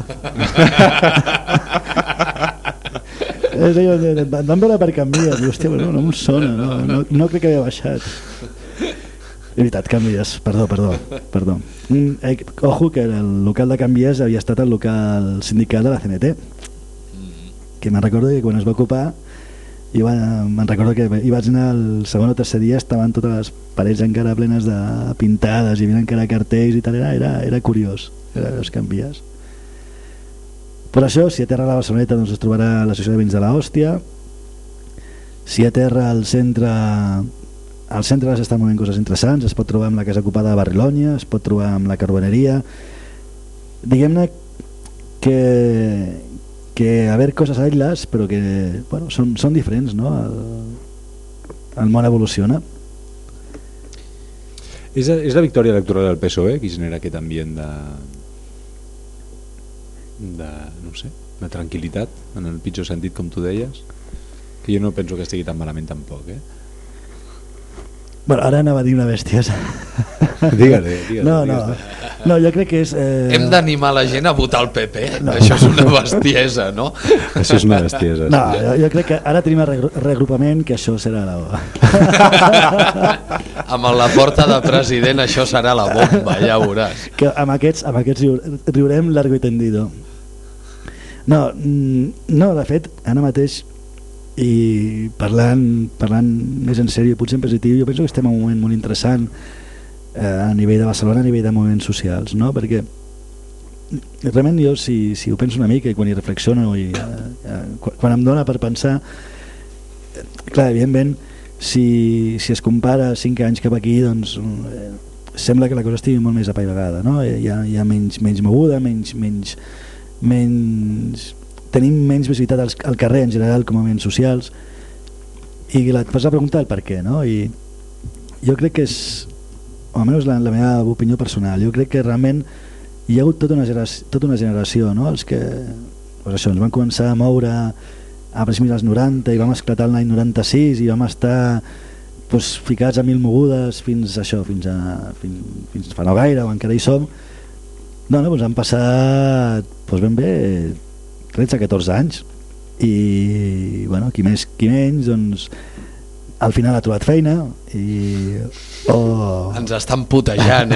D: Vam veure per Canvies, i hòstia, no em sona, no crec que havia baixat. És veritat, Canvies, perdó. Ojo que el local de Canvies havia estat el local sindical de la CNT, que me'n recordo que quan es va ocupar me'n recordo que hi vaig anar el segon o tercer dia, estaven totes les parets encara plenes de pintades, hi havia encara cartells i tal, era curiós, els Canvies. Per això, si aterra a la Barceloneta doncs es trobarà l'Associació de Veïns de la Hòstia. Si aterra al centre s'estan movent coses interessants, es pot trobar amb la Casa Ocupada de Barrilònia, es pot trobar amb la Carboneria. Diguem-ne que haver coses a elles, però que bueno, són diferents, no? El món evoluciona.
F: És la victòria electoral del PSOE qui genera aquest ambient no sé, de tranquil·litat, en el pitjor sentit, com tu deies, que jo no penso que estigui tan malament tampoc,
D: Bueno, ara anava a dir una bestiesa.
F: Digue-li.
D: No, jo crec que és...
C: Hem d'animar la gent a votar el PP. No. Això és una bestiesa, no?
F: Això és una bestiesa.
D: No, jo crec que ara tenim el regrupament, que això serà la...
C: Amb la porta de president això serà la bomba, ja veuràs.
D: Que amb aquests riurem largo i tendido. No, de fet, ara mateix, i parlant més en sèrio, potser en positiu, jo penso que estem en un moment molt interessant a nivell de Barcelona, a nivell de moviments socials, no? Perquè realment jo si ho penso una mica i quan hi reflexiono i quan em dona per pensar, clar, evidentment si es compara 5 anys cap aquí, doncs sembla que la cosa estigui molt més apaivagada, no? Hi ha menys moguda, tenim menys visibilitat al carrer en general com a moviments socials, i et fas a preguntar el per què, no? I jo crec que és, o almenys la meva opinió personal, jo crec que realment hi ha hagut tota una generació, no? Els que doncs això, ens van començar a moure a principis dels 90 i vam esclatar l'any 96 i vam estar doncs, ficats a 1000 mogudes fins fa no gaire, o encara hi som. Doncs han passat ben bé 13-14 anys i bueno, qui més qui menys, doncs al final ha trobat feina i
C: ens estan putejant,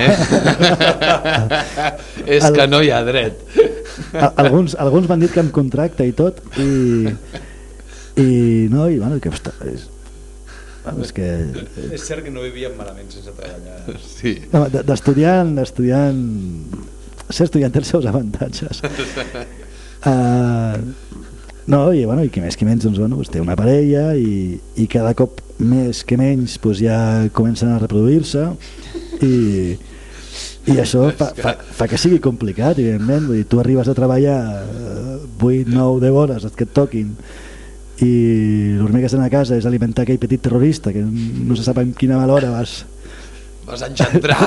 C: és que no hi ha dret.
D: Alguns m'han dit que amb contracte i tot i bueno, que és que
F: és cert que no vivíem malament sense treballar.
C: Sí.
D: D'estudiant ser estudiant té els seus avantatges. No, i qui més que menys doncs, té una parella i cada cop més que menys ja comencen a reproduir-se i això fa que sigui complicat, evidentment. Vull dir, tu arribes a treballar 8, 9, 10 hores que et toquin i l'únic que estan a casa és alimentar aquell petit terrorista que no se sap en quina mala hora vas
C: engendrar.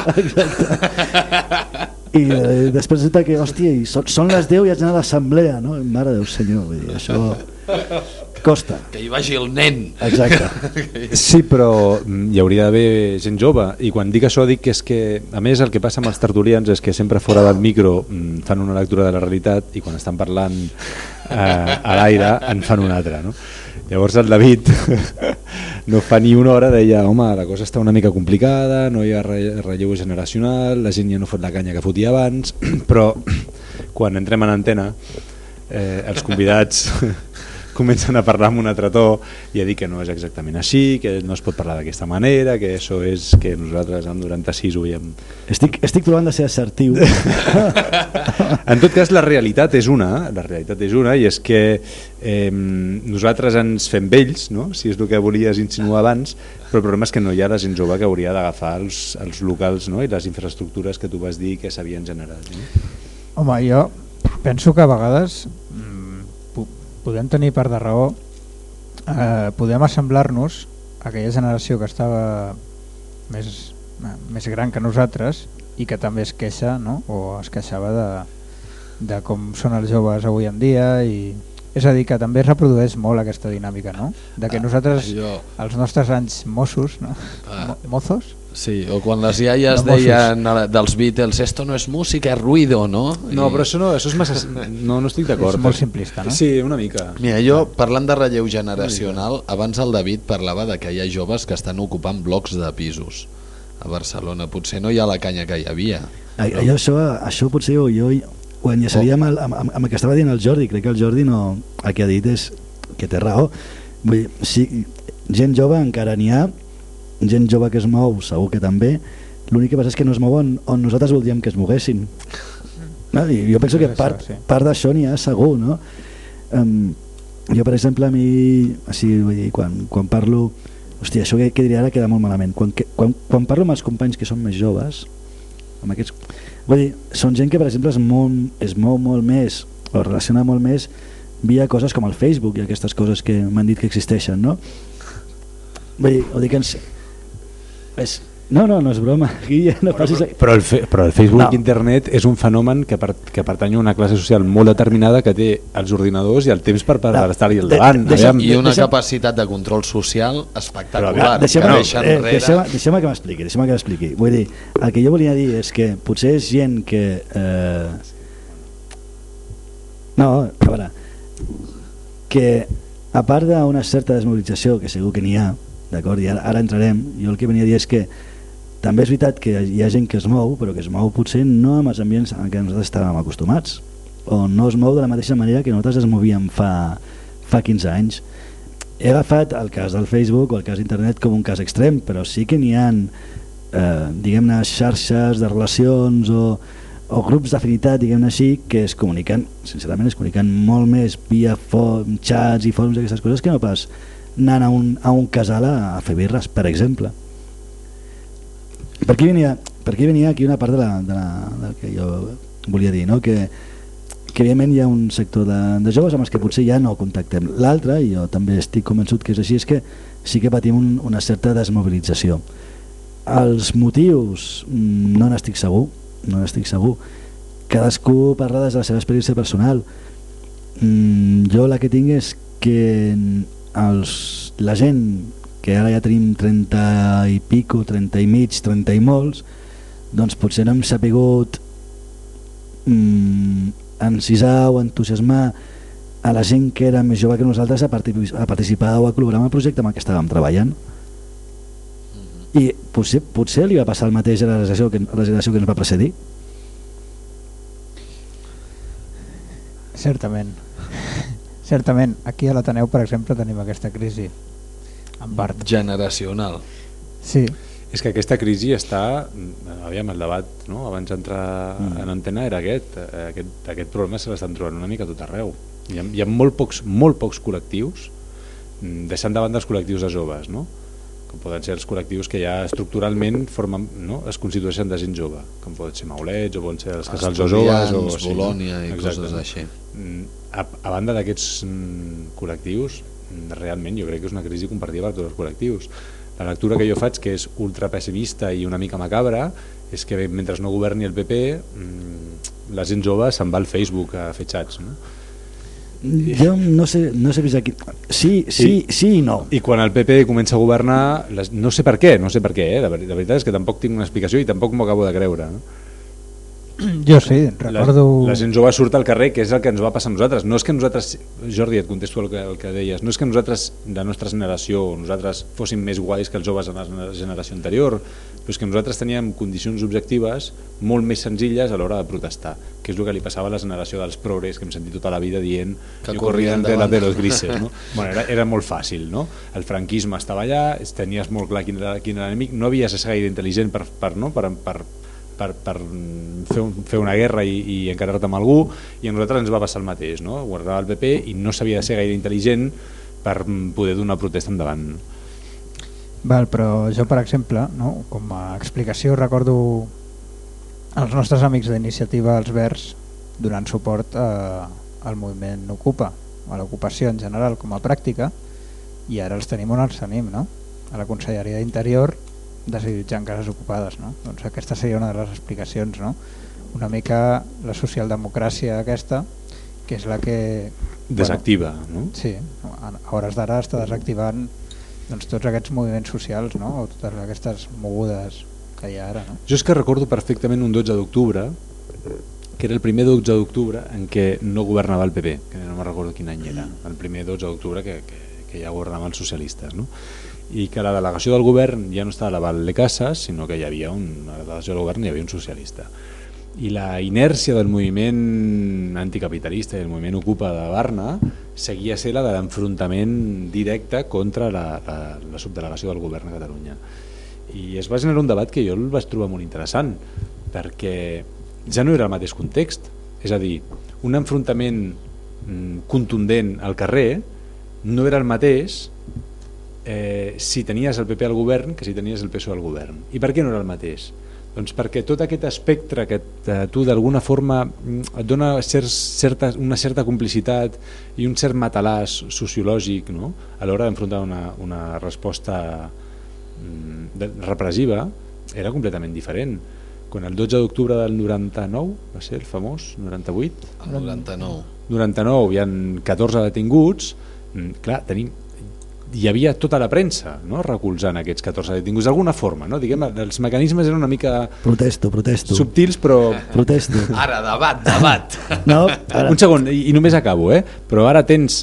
D: I després resulta que, hòstia, són les 10 i haig d'anar a l'assemblea, no? Mare de Déu senyor, vull dir, això costa.
C: Que hi vagi el nen.
D: Exacte.
F: Sí, però hi hauria d'haver gent jove, i quan dic això dic que és que, a més, el que passa amb els tertulians és que sempre fora del micro fan una lectura de la realitat i quan estan parlant a l'aire en fan una altra, no? Llavors el David no fa ni una hora deia, home, la cosa està una mica complicada, no hi ha relleu generacional, la gent ja no fot la canya que fotia abans, però quan entrem en antena els convidats comencen a parlar amb un altre to i a dir que no és exactament així, que no es pot parlar d'aquesta manera, que això és que nosaltres amb 96 ho veiem.
D: Estic provant de ser assertiu.
F: En tot cas la realitat és una i és que nosaltres ens fem vells, no? Si és el que volies insinuar abans, però el problema és que no hi ha la gent jove que hauria d'agafar els locals, no? I les infraestructures que tu vas dir que s'havien generat, no?
E: Home, jo penso que a vegades podem tenir part de raó, podem assemblar-nos a aquella generació que estava més gran que nosaltres i que també es queixa, no? O es queixava de com són els joves avui en dia, i és a dir, que també es reprodueix molt aquesta dinàmica, no? De que nosaltres, als nostres anys mossos, no? Mozos?
C: Sí, o quan les iaies deien dels Beatles, esto no és música, és ruido, no?
F: No, però això és massa... No estic d'acord.
E: És molt simplista, no?
F: Sí, una mica.
C: Mira, jo, parlant de relleu generacional, abans el David parlava de que hi ha joves que estan ocupant blocs de pisos a Barcelona. Potser no hi ha la canya que hi havia.
D: Això potser jo ho enllaçaria amb el que estava dient el Jordi. Crec que el Jordi el que ha dit és que té raó. Vull dir, sí, gent jove encara n'hi ha, gent jove que es mou segur que també, l'únic que passa és que no es mouen on nosaltres voldríem que es moguessin, no? I jo penso que part d'això n'hi ha segur, no? Jo per exemple a mi vull dir, quan parlo, hòstia, això que diré ara queda molt malament, quan parlo amb els companys que són més joves, amb aquests, vull dir, són gent que per exemple es mou molt més o relaciona molt més via coses com el Facebook i aquestes coses que m'han dit que existeixen, no? Vull dir, ho dic No és broma.
F: Però el Facebook i internet és un fenomen que pertany a una classe social molt determinada que té els ordinadors i el temps per estar-hi al davant.
C: I una capacitat de control social espectacular.
D: Deixeu-me que m'expliqui. Vull dir, el que jo volia dir és que potser és gent que... No, a veure, que a part d'una certa desmobilització, que segur que n'hi ha, d'acord, i ara entrarem, jo el que venia a dir és que també és veritat que hi ha gent que es mou, però que es mou potser no amb els ambients en què nosaltres estàvem acostumats, o no es mou de la mateixa manera que nosaltres es movíem fa 15 anys. He agafat el cas del Facebook o el cas d'internet com un cas extrem, però sí que n'hi ha diguem-ne xarxes de relacions o grups d'afinitat, diguem-ne així, que es comuniquen, sincerament es comuniquen molt més via xats i fòrums i aquestes coses que no pas anant a un casal a fer birres, per exemple. Per aquí venia aquí una part del que jo volia dir, no? Que evidentment hi ha un sector de joves amb els que potser ja no contactem. L'altre, i jo també estic convençut que és així, és que sí que patim una certa desmobilització. Els motius no n'estic segur. Cadascú parla des de la seva experiència personal. Jo la que tinc és que la gent que ara ja tenim 30 i pico, 30 i mig, 30 i molts, doncs potser no hem sapigut encisar o entusiasmar a la gent que era més jove que nosaltres a participar o a col·laborar amb el projecte amb el que estàvem treballant. I potser li va passar el mateix a la generació que ens va precedir.
E: Certament, aquí a l'Ateneu, per exemple, tenim aquesta crisi en part
C: generacional.
E: Sí.
F: És que aquesta crisi està, aviam, el debat, no? Abans d'entrar en antena era aquest problema se l'estan trobant una mica tot arreu. Hi ha molt pocs col·lectius, deixant de banda els col·lectius de joves, no? Com poden ser els col·lectius que ja estructuralment formen, no? Es constitueixen de gent jove, com poden ser maulets o poden ser els casals de joves o
C: Bolònia i coses així.
F: A banda d'aquests col·lectius, realment jo crec que és una crisi compartida per tots els col·lectius. La lectura que jo faig, que és ultra pessimista i una mica macabra, és que mentre no governi el PP la gent jove se'n va al Facebook a fer xats, no?
D: Jo no sé fins aquí. Sí i no.
F: I quan el PP comença a governar, no sé per què, la veritat és que tampoc tinc una explicació i tampoc m'ho acabo de creure, no?
E: Jo sí, recordo...
F: La gent jove surt al carrer, que és el que ens va passar a nosaltres. No és que nosaltres, Jordi, et contesto el que deies, no és que nosaltres, de la nostra generació, nosaltres fóssim més guais que els joves de la generació anterior, però és que nosaltres teníem condicions objectives molt més senzilles a l'hora de protestar, que és el que li passava a la generació dels progres, que hem sentit tota la vida dient que corrien de los grises, no? Bueno, era molt fàcil, no? El franquisme estava allà, tenies molt clar quin era l'enemic, no havies de ser gaire intel·ligent per fer una guerra i encarar-te amb algú, i a nosaltres ens va passar el mateix, no? Guardava el PP i no s'havia de ser gaire intel·ligent per poder donar protesta endavant.
E: Val, però jo, per exemple, no? Com a explicació, recordo els nostres amics d'iniciativa Els Verds donant suport al moviment Ocupa, a l'ocupació en general com a pràctica, i ara els tenim on els tenim, no? A la Conselleria d'Interior desallotjant cases ocupades, no? Doncs aquesta seria una de les explicacions, no? Una mica la socialdemocràcia aquesta, que és la que...
F: Desactiva, no?
E: Sí, a hores d'ara està desactivant doncs, tots aquests moviments socials, no? O totes aquestes mogudes que hi ha ara, no?
F: Jo és que recordo perfectament un 12 d'octubre, que era el primer 12 d'octubre en què no governava el PP, que no me'n recordo quin any era, el primer 12 d'octubre que ja governaven els socialistes, no? I que la delegació del govern ja no estava a la Valdecasas, sinó que hi havia una delegació del govern i hi havia un socialista. I la inèrcia del moviment anticapitalista i el moviment Ocupa de Barna seguia ser la de l'enfrontament directe contra la subdelegació del govern a Catalunya. I es va generar un debat que jo el vaig trobar molt interessant, perquè ja no era el mateix context, és a dir, un enfrontament contundent al carrer no era el mateix si tenies el PP al govern que si tenies el PSOE al govern. I per què no era el mateix? Doncs perquè tot aquest espectre que tu d'alguna forma et dona una certa complicitat i un cert matalàs sociològic, no? A l'hora d'enfrontar una resposta repressiva, era completament diferent. Quan el 12 d'octubre del 99 va ser el famós 98?
C: El 99.
F: 99, hi ha 14 detinguts, clar, hi havia tota la premsa, no?, recolzant aquests 14 detinguts d'alguna forma, no? Diguem, els mecanismes eren una mica
D: protesto
F: subtils, però
D: protesto.
C: Ara, debat.
D: No, ara...
F: Un segon, i només acabo, però ara tens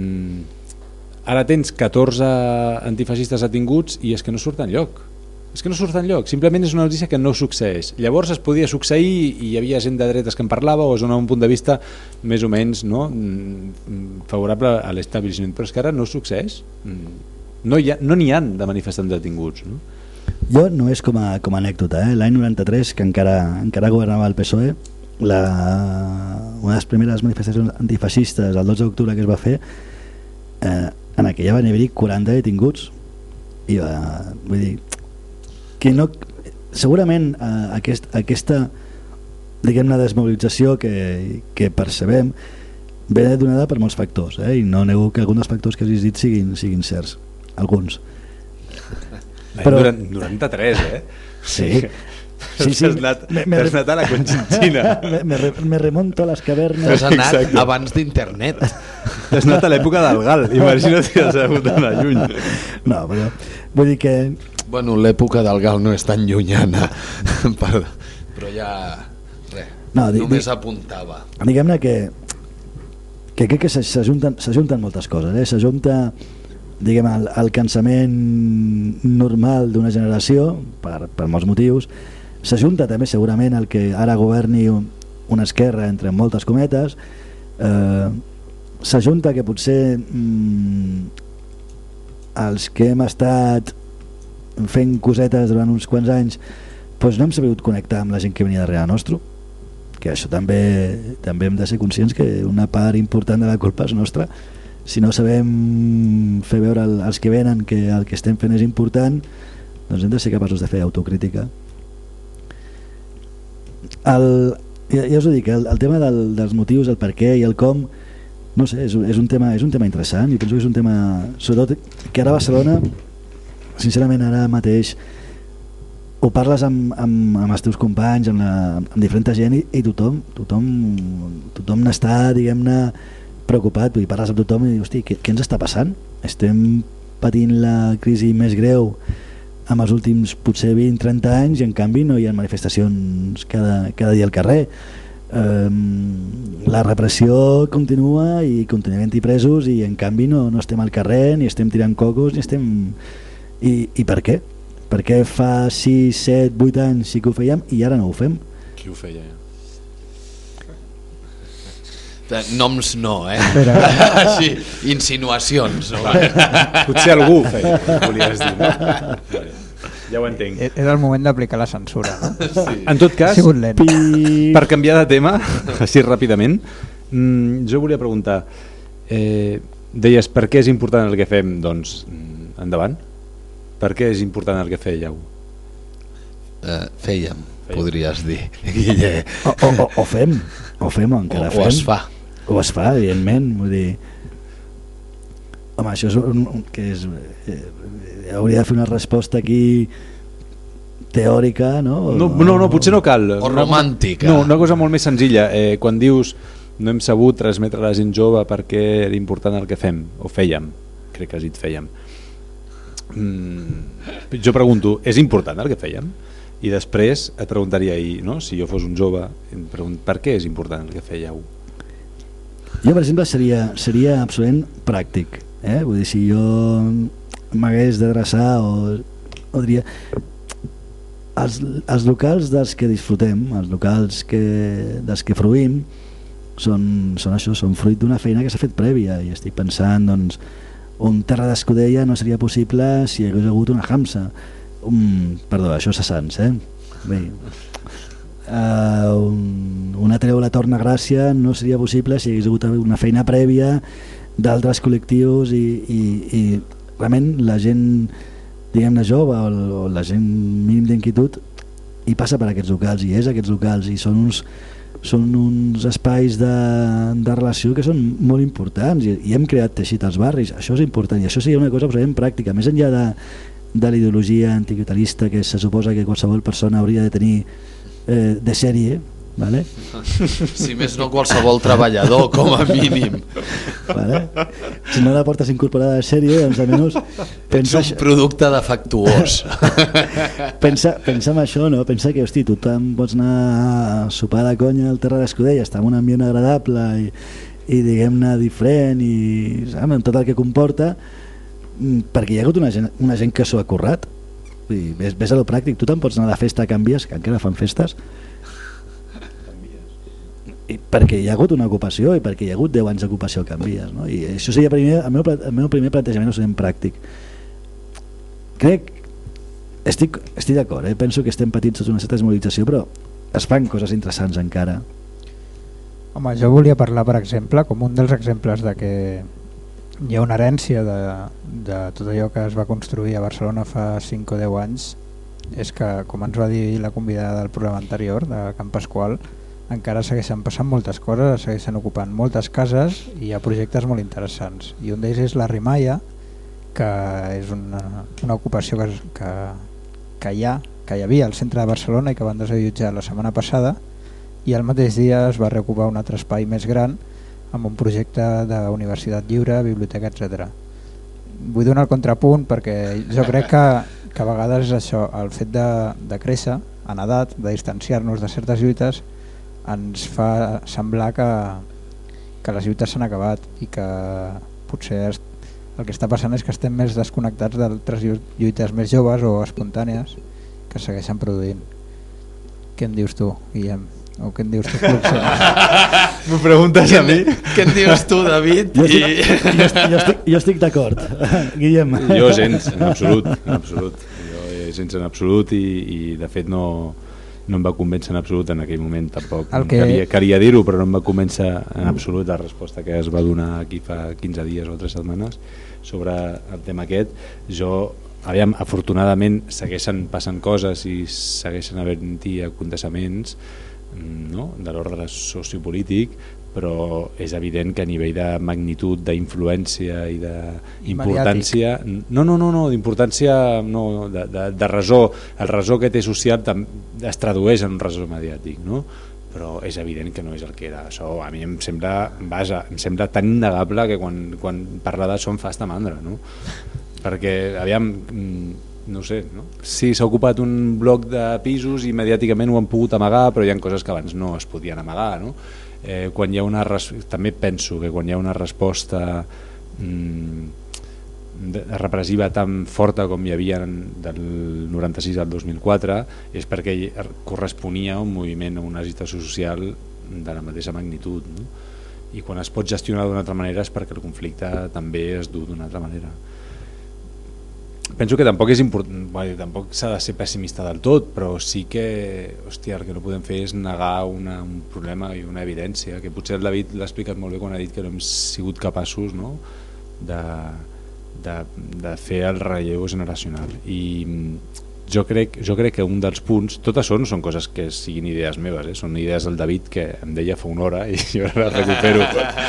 F: 14 antifeixistes detinguts i és que no surt enlloc. Simplement és una notícia que no succeeix. Llavors es podia succeir i hi havia gent de dretes que en parlava o es donava un punt de vista més o menys, no, favorable a l'establishment, però és que ara no succeeix. No n'hi ha de manifestants detinguts, no?
D: Jo només com a anècdota, l'any 93, que encara governava el PSOE, una de les primeres manifestacions antifeixistes el 12 d'octubre que es va fer, en aquella van haver-hi 40 detinguts i vull dir que no, segurament aquesta diguem-ne desmobilització que percebem ve donada per molts factors, i no nego que alguns dels factors que has dit siguin certs, alguns.
F: Però 93,
D: Sí.
F: T'has anat a la Conchinchina.
D: Me remonto a les cavernes.
C: T'has anat abans d'internet.
F: T'has anat a l'època del Gal, imagina't si has hagut d'anar lluny.
D: No, però vull dir que...
C: Bueno, l'època del Gal no és tan llunyana, però ja res, només apuntava.
D: Diguem-ne que crec que s'ajunten moltes coses, s'ajunta diguem el cansament normal d'una generació per molts motius, s'ajunta també segurament el que ara governi una esquerra entre moltes cometes, s'ajunta que potser els que hem estat fent cosetes durant uns quants anys doncs no hem sabut connectar amb la gent que venia darrere nostre, que això també hem de ser conscients que una part important de la culpa és nostra. Si no sabem fer veure als que venen que el que estem fent és important, doncs hem de ser capaços de fer autocrítica. Ja us ho dic, el tema dels motius, el per què i el com, no sé, és un tema interessant, i penso que és un tema, sobretot que ara a Barcelona, sincerament ara mateix ho parles amb els teus companys, amb diferent gent, i tothom n'està, diguem-ne, preocupat, i parles amb tothom i dius, hosti, què ens està passant? Estem patint la crisi més greu en els últims potser 20-30 anys i en canvi no hi ha manifestacions cada dia al carrer. La repressió continua i continua havent-hi presos i en canvi no estem al carrer, ni estem tirant cocos, ni estem... I per què? Per què fa 6, 7, 8 anys sí que ho fèiem i ara no ho fem?
F: Qui ho feia?
C: Noms no, Així, insinuacions, no?
F: Potser algú ho feia, volies dir, no? Ja ho entenc.
E: Era el moment d'aplicar la censura, no?
F: Sí. En tot cas, per canviar de tema, així ràpidament, jo volia preguntar, deies, per què és important el que fem? Doncs, endavant. Per què és important el que fèieu?
C: Fèiem, podries dir, Guille.
D: O fem, encara fem. O es fa, evidentment. Vull dir, home, això hauria de fer una resposta aquí teòrica, no?
F: No, potser no cal.
C: O romàntica.
F: No, una cosa molt més senzilla. Quan dius no hem sabut transmetre a la gent jove per què era important el que fem, o fèiem, crec que has dit fèiem. Jo pregunto, és important el que fèiem? I després et preguntaria no? Si jo fos un jove, per què és important el que fèieu?
D: Jo, per exemple, seria absolutament pràctic, vull dir, si jo m'hagués d'adreçar o diria els locals dels que disfrutem, els locals dels que fruïm són això, són fruit d'una feina que s'ha fet prèvia, i estic pensant, doncs, un terra d'escudella no seria possible si hi hagués hagut una Hamsa, perdó, això és a Sants, bé, una Ateneu la Torna Gràcia no seria possible si hi hagués hagut una feina prèvia d'altres col·lectius, i realment la gent, diguem-ne, jove o la gent mínim d'inquietud i passa per aquests locals i és aquests locals, i són uns espais de relació que són molt importants, i hem creat teixit als barris. Això és important, i això seria una cosa absolutament pràctica, més enllà de l'ideologia anticapitalista que se suposa que qualsevol persona hauria de tenir de sèrie, vale?
C: Si més no qualsevol treballador, com a mínim.
D: Vale? Si no la portes incorporada de sèrie, doncs almenys
C: ets un producte defectuós.
D: pensa en això, no? Pensa que, hosti, tu te'n pots anar a sopar de conya al Terra d'Escudella, estar en un ambient agradable i diguem-ne diferent i amb tot el que comporta, perquè hi ha hagut una gent que s'ho ha currat. Ves a lo pràctic, tu te'n pots anar de festa a Canvies, que encara fan festes, i perquè hi ha hagut una ocupació i perquè hi ha hagut 10 anys d'ocupació a Canvies, no? I això seria el meu primer plantejament, no sé, en pràctic. Estic d'acord, penso que estem patint tota una certa desmobilització, però es fan coses interessants encara.
E: Home, jo volia parlar, per exemple, com un dels exemples de que hi ha una herència de tot allò que es va construir a Barcelona fa 5 o 10 anys, és que, com ens va dir la convidada del programa anterior, de Can Pasqual, encara segueixen passant moltes coses, segueixen ocupant moltes cases i hi ha projectes molt interessants. I un d'ells és la Rimaia, que és una ocupació que hi havia al centre de Barcelona i que van desallotjar la setmana passada, i al mateix dia es va reocupar un altre espai més gran amb un projecte d'universitat lliure, biblioteca, etc. Vull donar el contrapunt perquè jo crec que a vegades és això, el fet de créixer en edat, de distanciar-nos de certes lluites, ens fa semblar que les lluites s'han acabat i que potser el que està passant és que estem més desconnectats d'altres lluites més joves o espontànies que segueixen produint. Què en dius tu, Guillem? O què en dius tu, Fluxo?
C: M'ho preguntes a mi? Què en dius tu, David?
D: Jo estic d'acord. Guillem.
F: Jo gens, en absolut. Jo gens en absolut i de fet no em va convèncer en absolut en aquell moment tampoc. Calia dir-ho, però no em va convèncer en absolut la resposta que es va donar aquí fa 15 dies o 3 setmanes sobre el tema aquest. Afortunadament segueixen passant coses i segueixen havent-hi aconteixements, no?, de l'ordre sociopolític, però és evident que a nivell de magnitud, d'influència i d'importància, d'importància no, de resó, el resó que té social es tradueix en un resó mediàtic, no? Però és evident que no és el que era. Això a mi em sembla tan innegable que quan parla d'això em fa estar mandra, no? Perquè no sé, no? Sí, s'ha ocupat un bloc de pisos i mediàticament ho han pogut amagar, però hi ha coses que abans no es podien amagar, no? Quan hi ha també penso que quan hi ha una resposta repressiva tan forta com hi havia del 96 al 2004 és perquè corresponia a un moviment, a una agitació social de la mateixa magnitud, no? I quan es pot gestionar d'una altra manera és perquè el conflicte també es du d'una altra manera. Penso que tampoc és important, tampoc s'ha de ser pessimista del tot, però sí que, hòstia, el que no podem fer és negar un problema i una evidència, que potser el David l'ha explicat molt bé quan ha dit que no hem sigut capaços, no?, de fer el relleu generacional. I jo crec que un dels punts, tot això no són coses que siguin idees meves, són idees del David que em deia fa una hora i jo ara recupero.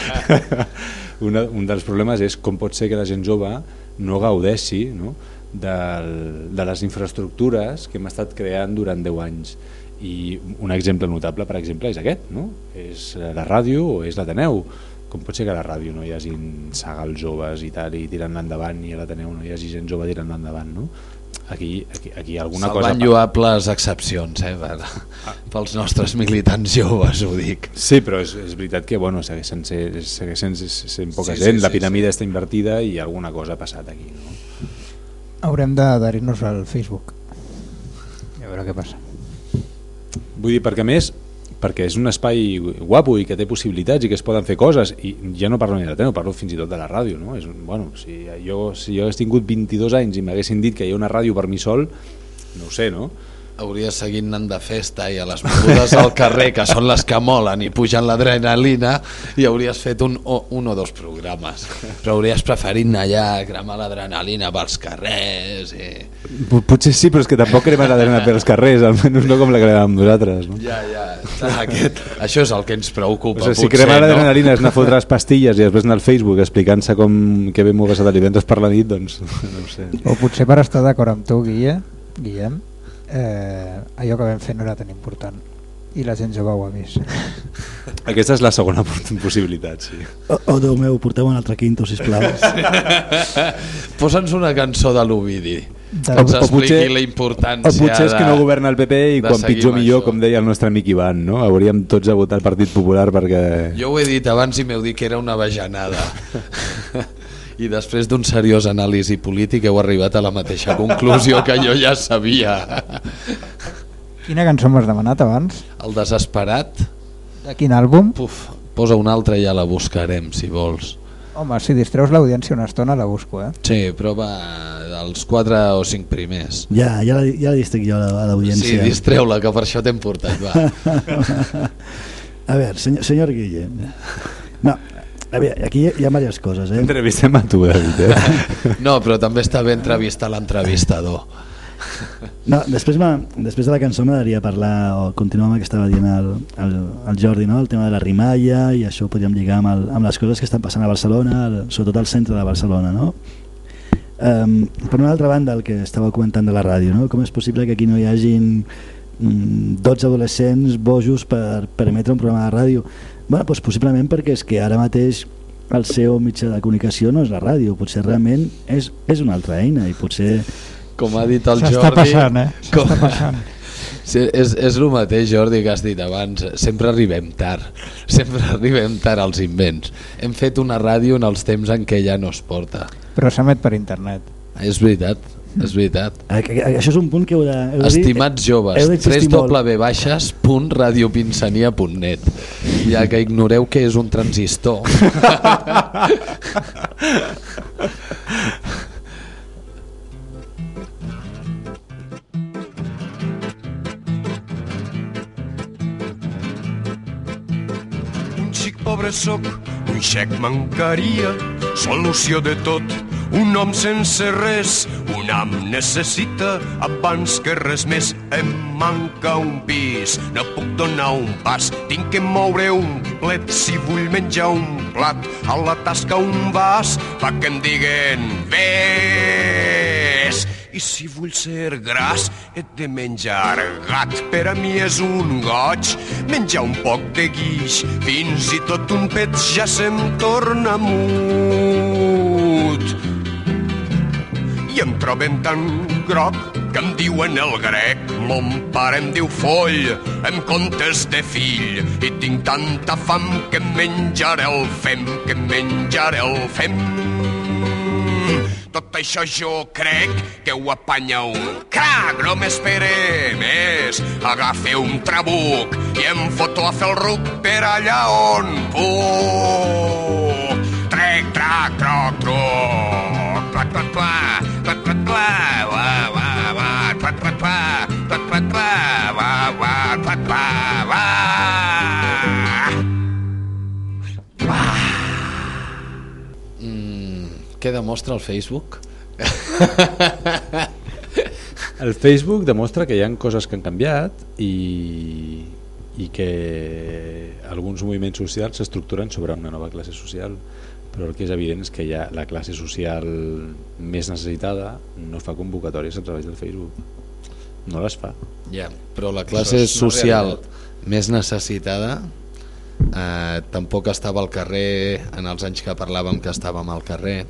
F: Un dels problemes és com pot ser que la gent jove no gaudeixi, no?, de les infraestructures que hem estat creant durant 10 anys. I un exemple notable, per exemple, és aquest, no? És la ràdio o és l'Ateneu. Com pot ser que a la ràdio no hi hagi sagals joves i tal i tirant-la endavant, i a l'Ateneu no hi hagi gent jove tirant-la endavant, no? Aquí alguna cosa...
C: Salvant lloables excepcions, pels nostres militants joves, ho dic.
F: Sí, però és veritat que segueixen sent poca gent, la piràmide està invertida i alguna cosa ha passat aquí, no?
E: Haurem d'adherir-nos al Facebook i a veure què passa.
F: Vull dir, perquè és un espai guapo i que té possibilitats i que es poden fer coses, i ja no parlo ni de la tele, parlo fins i tot de la ràdio, no? Si jo hagués tingut 22 anys i m'haguessin dit que hi ha una ràdio per mi sol, no ho sé, no?
C: Hauries seguit anant de festa i a les mogudes al carrer, que són les que molen i pugen l'adrenalina, i hauries fet un o dos programes, però hauries preferit anar allà a cremar l'adrenalina pels carrers i...
F: Potser sí, però és que tampoc cremar l'adrenalina pels carrers, almenys no com la cremem nosaltres, no?
C: Ja, això és el que ens preocupa,
F: o sigui, si cremar l'adrenalina és anar a fotre les pastilles i després anar al Facebook explicant-se que bé m'ho he passat el divendres per la nit, doncs no ho sé.
E: O potser per estar d'acord amb tu, Guillem, allò que vam fer no era tan important i la gent jove ho ha vist.
F: Aquesta és la segona possibilitat, sí.
D: Déu meu, porteu un altre quinto, sisplau.
C: Posa'ns una cançó de l'Ovidi que ens expliqui la importància.
F: O potser és que no governa el PP i quan pitjor millor, com deia el nostre amic Ivan, no? Hauríem tots a votar el Partit Popular perquè...
C: Jo ho he dit abans i m'heu dit que era una bajanada. I després d'un seriós anàlisi polític heu arribat a la mateixa conclusió que jo ja sabia.
E: Quina cançó m'has demanat abans?
C: El Desesperat.
E: De quin àlbum?
C: Posa una altra i ja la buscarem, si vols.
E: Home, si distreus l'audiència una estona la busco, Sí,
C: però va dels 4 o 5 primers.
D: Ja la distrec jo a l'audiència.
C: Sí, distreu-la, que per això t'hem portat, va.
D: A veure, senyor Guille. No, a veure, aquí hi ha diverses coses.
F: Entrevistem a tu, David.
C: No, però també està bé entrevistar l'entrevistador.
D: No, després de la cançó m'agradaria parlar o continuar amb el que estava dient el Jordi, no? El tema de la rimalla, i això ho podríem lligar amb les coses que estan passant a Barcelona, sobretot al centre de Barcelona, no? Per una altra banda, el que estava comentant de la ràdio, no? Com és possible que aquí no hi hagin 12 adolescents bojos per emetre un programa de ràdio? Bueno, doncs possiblement perquè és que ara mateix el seu mitjà de comunicació no és la ràdio, potser realment és una altra eina i potser...
C: Com ha dit el Jordi...
E: S'està passant, S'està passant.
C: Sí, és el mateix, Jordi, que has dit abans. Sempre arribem tard als invents. Hem fet una ràdio en els temps en què ja no es porta.
E: Però s'emet per internet.
C: És veritat.
D: Això és un punt que heu de dir.
C: Estimats joves, www.radiopinsania.net. Ja que ignoreu què és un transistor.
H: Un xic pobre soc, un xec mancaria, solució de tot. Un home sense res, un am necessita, abans que res més em manca un pis. No puc donar un pas, tinc que moure un plet, si vull menjar un plat, a la tasca un vas, fa que em diguen ves. I si vull ser gras, he de menjar gat, per a mi és un goig, menjar un poc de guix, fins i tot un pet ja se'm torna mut. I em troben tan groc que em diuen el grec. Mon pare em diu foll en comptes de fill, i tinc tanta fam que menjaré el fem, Tot això jo crec que ho apanya un crac. No m'espere més, agafe un trabuc i em foto a fer el ruc per allà on puc. Trec, trac, troc, troc, plac, plac, plac, plac, plac, plac, va, va, va, plac, plac, plac, plac, plac, plac, va, va, plac, plac, va.
C: Què demostra el Facebook?
F: El Facebook demostra que hi ha coses que han canviat i que alguns moviments socials s'estructuren sobre una nova classe social, però el que és evident és que ja la classe social més necessitada no fa convocatòries a través del Facebook, no les fa.
C: Ja, però la classe social més necessitada tampoc estava al carrer en els anys que parlàvem que estàvem al carrer,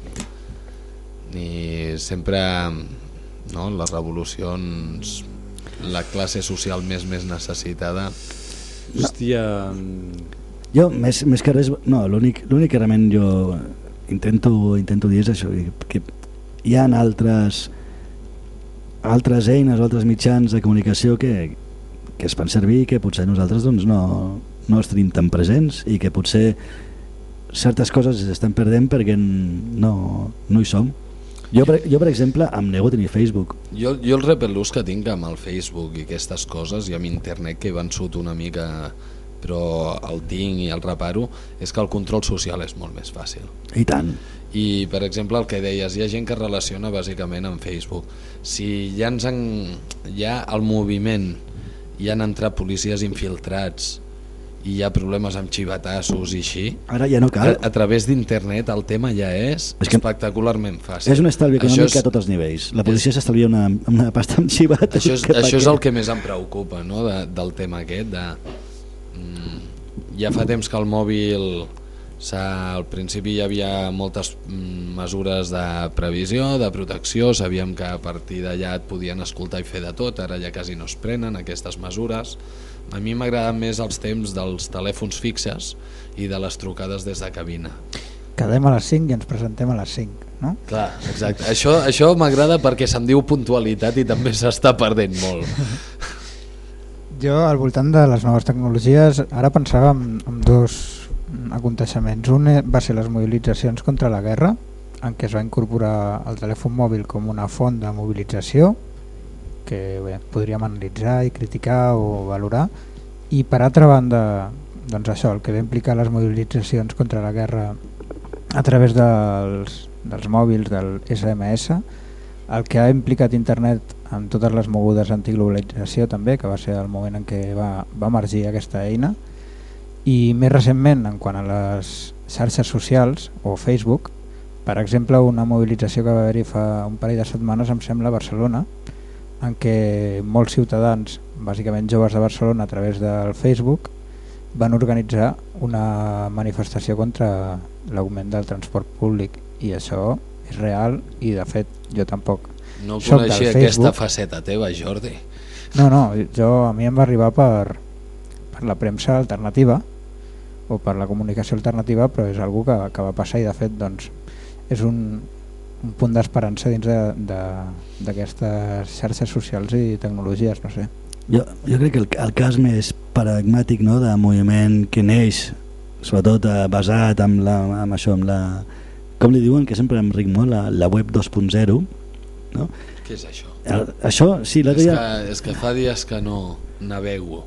C: ni sempre, no, les revolucions, la classe social més necessitada.
F: Hòstia...
D: Jo, més que res, no, l'únic que realment jo intento dir és això, que hi ha altres eines, altres mitjans de comunicació que es fan servir i que potser nosaltres doncs, no els tenim tan presents i que potser certes coses s'estan perdent perquè no hi som. Jo, per exemple, em nego a tenir Facebook.
C: Jo el repel·lús que tinc amb el Facebook i aquestes coses i amb internet, que he vençut una mica, però el tinc i el reparo, és que el control social és molt més fàcil.
D: I tant.
C: I, per exemple, el que deies, hi ha gent que es relaciona bàsicament amb Facebook. Si ja hi ha el moviment, hi han entrat policies infiltrats i hi ha problemes amb xivatassos i així,
D: ara ja no cal.
C: A través d'internet el tema ja és espectacularment fàcil.
D: És un estalvi econòmic a tots els nivells. La policia s'estalvia una pasta amb xivat.
C: Això és el que més em preocupa, no? Del tema aquest ja fa temps que el mòbil al principi hi havia moltes mesures de previsió, de protecció, sabíem que a partir d'allà et podien escoltar i fer de tot, ara ja quasi no es prenen aquestes mesures. A mi m'agraden més els temps dels telèfons fixes i de les trucades des de cabina.
E: Quedem a les 5 i ens presentem a les 5, no?
C: Clar, exacte. Això m'agrada perquè se'n diu puntualitat i també s'està perdent molt.
E: Jo, al voltant de les noves tecnologies, ara pensava en dos aconteixements. Un va ser les mobilitzacions contra la guerra, en què es va incorporar el telèfon mòbil com una font de mobilització que podríem analitzar i criticar o valorar, i per altra banda, doncs això, el que va implicar les mobilitzacions contra la guerra a través dels mòbils, del SMS, el que ha implicat internet amb totes les mogudes antiglobalització també, que va ser el moment en què va emergir aquesta eina, i més recentment en quant a les xarxes socials o Facebook, per exemple una mobilització que va haver-hi fa un parell de setmanes, em sembla, a Barcelona, en què molts ciutadans, bàsicament joves de Barcelona, a través del Facebook van organitzar una manifestació contra l'augment del transport públic, i això és real, i de fet jo tampoc
C: no coneixia aquesta faceta teva, Jordi.
E: No, a mi em va arribar per la premsa alternativa o per la comunicació alternativa, però és algo que va passar, i de fet doncs, és un punt d'esperança dins d'aquestes xarxes socials i tecnologies, no sé.
D: Jo crec que el cas més paradigmàtic, no, de moviment que neix sobretot basat amb això, amb la, com li diuen, que sempre em ric molt, la web 2.0, no?
C: Què és això?
D: Això, sí,
C: és que fa dies que no navego.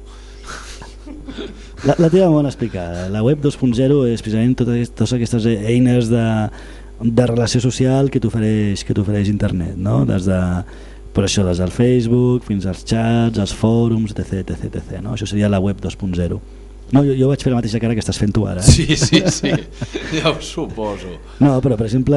D: La teva bona explicada. La web 2.0 és precisament totes aquestes eines de relació social que t'ofereix internet, no? Des del Facebook fins als xats, als fòrums, etc. No? Això seria la web 2.0. No, jo vaig fer la mateixa cara que estàs fent tu ara.
C: Sí, ja ho suposo.
D: No, però per exemple,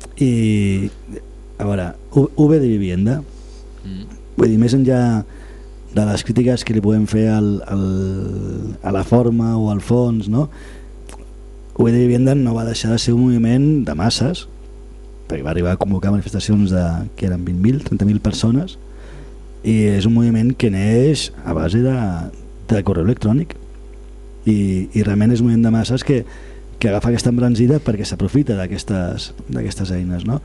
D: a veure, UV de Vivienda, vull dir, més enllà de les crítiques que li podem fer a la forma o al fons, no? UV de Vivienda no va deixar de ser un moviment de masses, perquè va arribar a convocar manifestacions que eren 20.000, 30.000 persones, i és un moviment que neix a base de correu electrònic, i realment és un moviment de masses que agafa aquesta embranzida perquè s'aprofita d'aquestes eines, no?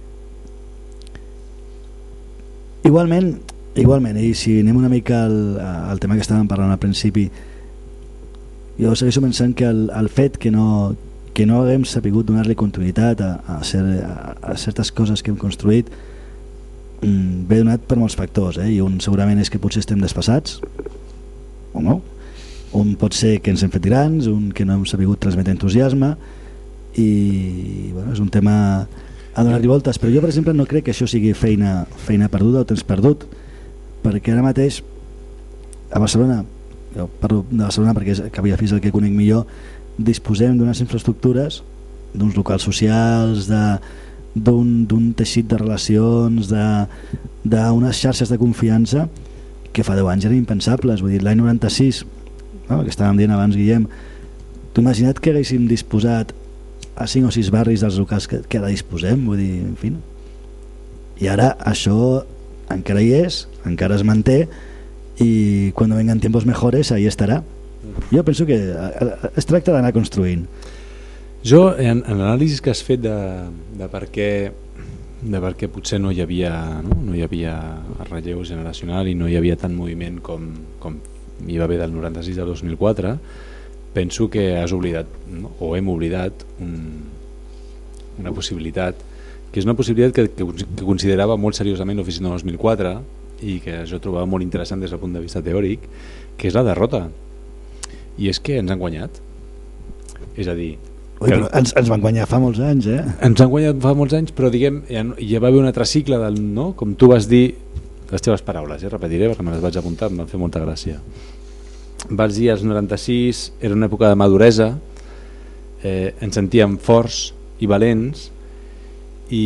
D: Igualment, i si anem una mica al tema que estàvem parlant al principi, jo segueixo pensant que el fet que no haguem sapigut donar-li continuïtat a certes coses que hem construït ve donat per molts factors, i un segurament és que potser estem desfasats o no, un pot ser que ens hem fet grans, un que no hem sabut transmetre entusiasme, i bueno, és un tema a donar-li voltes, però jo per exemple no crec que això sigui feina perduda o temps perdut, perquè ara mateix a Barcelona, jo parlo de Barcelona perquè és que havia fins el que conec millor, disposem d'unes infraestructures, d'uns locals socials, d'un teixit de relacions, d'unes xarxes de confiança que fa 10 anys eren impensables. Vull dir, l'any 96, no, que estàvem dient abans, Guillem, t'ho imagina't que haguéssim disposat a 5 o 6 barris dels locals que ara disposem, vull dir, en fi. I ara això encara hi és, encara es manté, i quan vengan tiempos mejores ahí estarà. Jo penso que es tracta d'anar construint.
F: Jo, en l'anàlisi que has fet de per què potser no hi havia relleu generacional i no hi havia tant moviment com hi va haver del 96 al 2004, penso que has oblidat, no? O hem oblidat una possibilitat que és una possibilitat que considerava molt seriosament l'Oficina 2004 i que jo trobava molt interessant des del punt de vista teòric, que és la derrota. I és que ens han guanyat. És a dir...
D: Ens van guanyar fa molts anys, eh?
F: Ens han guanyat fa molts anys, però diguem, ja va haver un altre cicle, no? Com tu vas dir, les teves paraules, repetiré perquè me les vaig apuntar, em van fer molta gràcia. Vas dir als 96, era una època de maduresa, ens sentíem forts i valents, i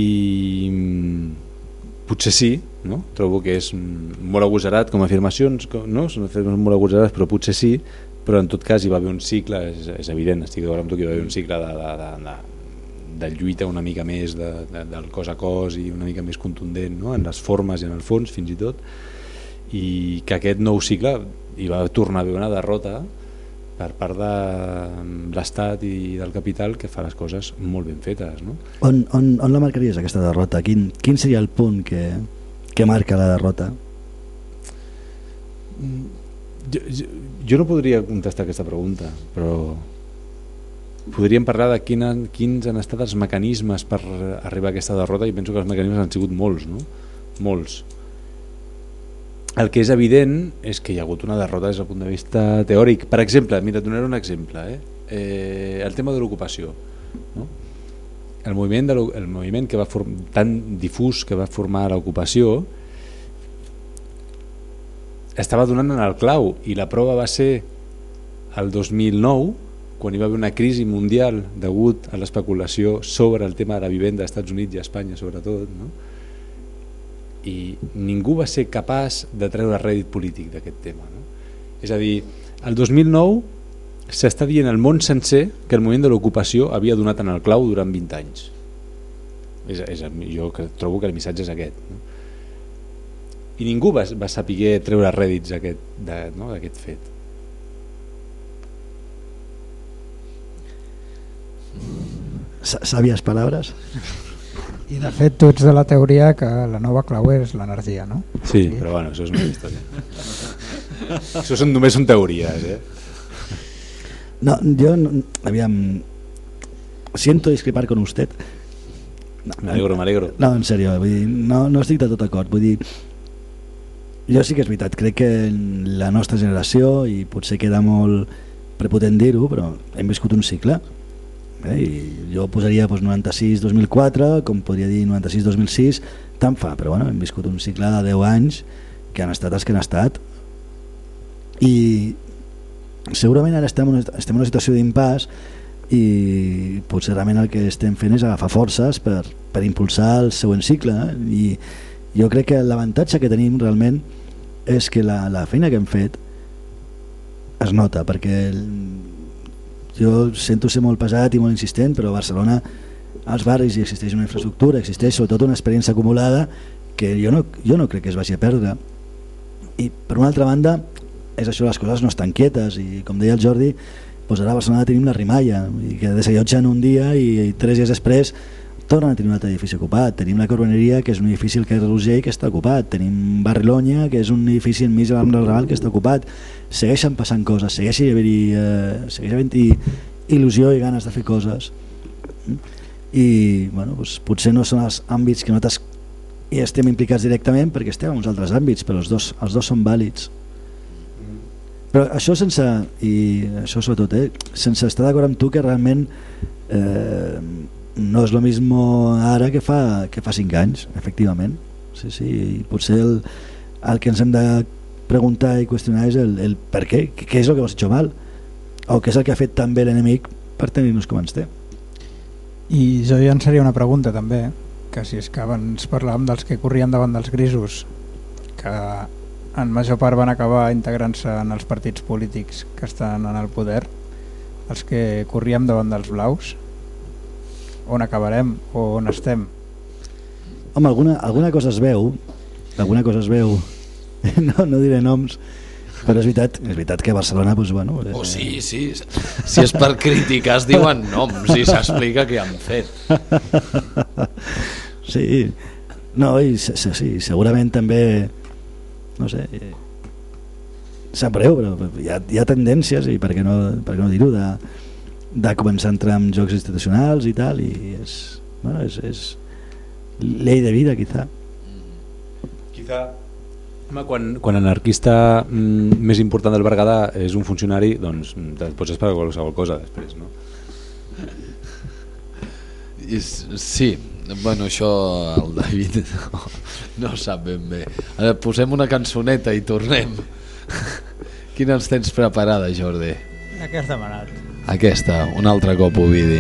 F: potser sí, no? Trobo que és molt agosarat com a afirmacions, no? Són afirmacions molt agosarades, però potser sí, però en tot cas hi va haver un cicle, és evident, estic d'acord amb tu que hi va haver un cicle de lluita una mica més del cos a cos i una mica més contundent, no? En les formes i en el fons fins i tot, i que aquest nou cicle hi va tornar a haver una derrota per part de l'Estat i del capital, que fa les coses molt ben fetes, no?
D: On la marcaries aquesta derrota? Quin seria el punt que marca la derrota?
F: Jo no podria contestar aquesta pregunta, però podríem parlar de quins han estat els mecanismes per arribar a aquesta derrota, i penso que els mecanismes han sigut molts, no? Molts. El que és evident és que hi ha hagut una derrota des del punt de vista teòric. Per exemple, mira, et donaré un exemple, el tema de l'ocupació, no? El moviment que va tan difús que va formar l'ocupació estava donant en el clau, i la prova va ser el 2009, quan hi va haver una crisi mundial degut a l'especulació sobre el tema de la vivenda als Estats Units i a Espanya sobretot, no? I ningú va ser capaç de treure rèdit polític d'aquest tema, no? És a dir, el 2009 s'està dient al món sencer que el moviment de l'ocupació havia donat en el clau durant 20 anys. Jo trobo que el missatge és aquest, no? I ningú va saber treure rèdits d'aquest fet.
D: Sàvies paraules.
E: I de fet tu ets de la teoria que la nova clau és l'energia, no?
F: Sí, però bueno, això és una història. Això només són teories,
D: No, yo, aviam, siento discrepar con usted.
F: M'alegro.
D: No, en serio, vull dir, no estic de tot d'acord, vull dir, jo sí que és veritat, crec que la nostra generació, i potser queda molt prepotent dir-ho, però hem viscut un cicle, i jo posaria 96-2004, com podria dir 96-2006, tant fa, però bueno, hem viscut un cicle de 10 anys que han estat els que han estat, i segurament ara estem en una situació d'impàs, i potser realment el que estem fent és agafar forces per impulsar el següent cicle, i jo crec que l'avantatge que tenim realment és que la feina que hem fet es nota, perquè jo sento ser molt pesat i molt insistent, però a Barcelona als barris hi existeix una infraestructura, existeix sobretot una experiència acumulada que jo no crec que es vagi a perdre. I per una altra banda és això, les coses no estan quietes, i com deia el Jordi, doncs ara a Barcelona tenim la Rimalla, i que desallotgen un dia i 3 dies després tornen a tenir un altre edifici ocupat. Tenim la Carboneria, que és un edifici al carrer Roger que està ocupat. Tenim Barrilonya, que és un edifici enmig de l'Ambra del Raval que està ocupat. Segueixen passant coses, segueix havent-hi il·lusió i ganes de fer coses. I bueno, doncs, potser no són els àmbits que nosaltres hi estem implicats directament, perquè estem en uns altres àmbits, però els dos són vàlids. Però això això sobretot, sense estar d'acord amb tu que realment no és lo mismo ara que fa 5 anys, efectivament. Sí, potser el que ens hem de preguntar i qüestionar és el per què és el que hemos hecho mal, o què és el que ha fet tan bé l'enemic per tenir-nos com ens té.
E: I jo llançaria una pregunta també, que si és que abans parlàvem dels que corrien davant dels grisos, que en major part van acabar integrant-se en els partits polítics que estan en el poder, els que corríem davant dels blaus, on acabarem o on estem?
D: Home, alguna cosa es veu, no diré noms, però és veritat que a Barcelona doncs, bueno,
C: sí, si és per criticar es diuen noms i s'explica què han fet.
D: Sí, no, i sí, segurament també, no sé, sap greu, però hi ha tendències, i per què no dir-ho, de començar a entrar en jocs institucionals i tal, i és ley de vida, quizá.
F: Home, quan l'anarquista més important del Berguedà és un funcionari, doncs et pots esperar qualsevol cosa després, no?
C: Sí, bueno, això el David no sap ben bé. Ara posem una cançoneta i tornem. Quina ens tens preparada, Jordi?
E: La que has demanat.
C: Aquesta, un altre cop Ovidi.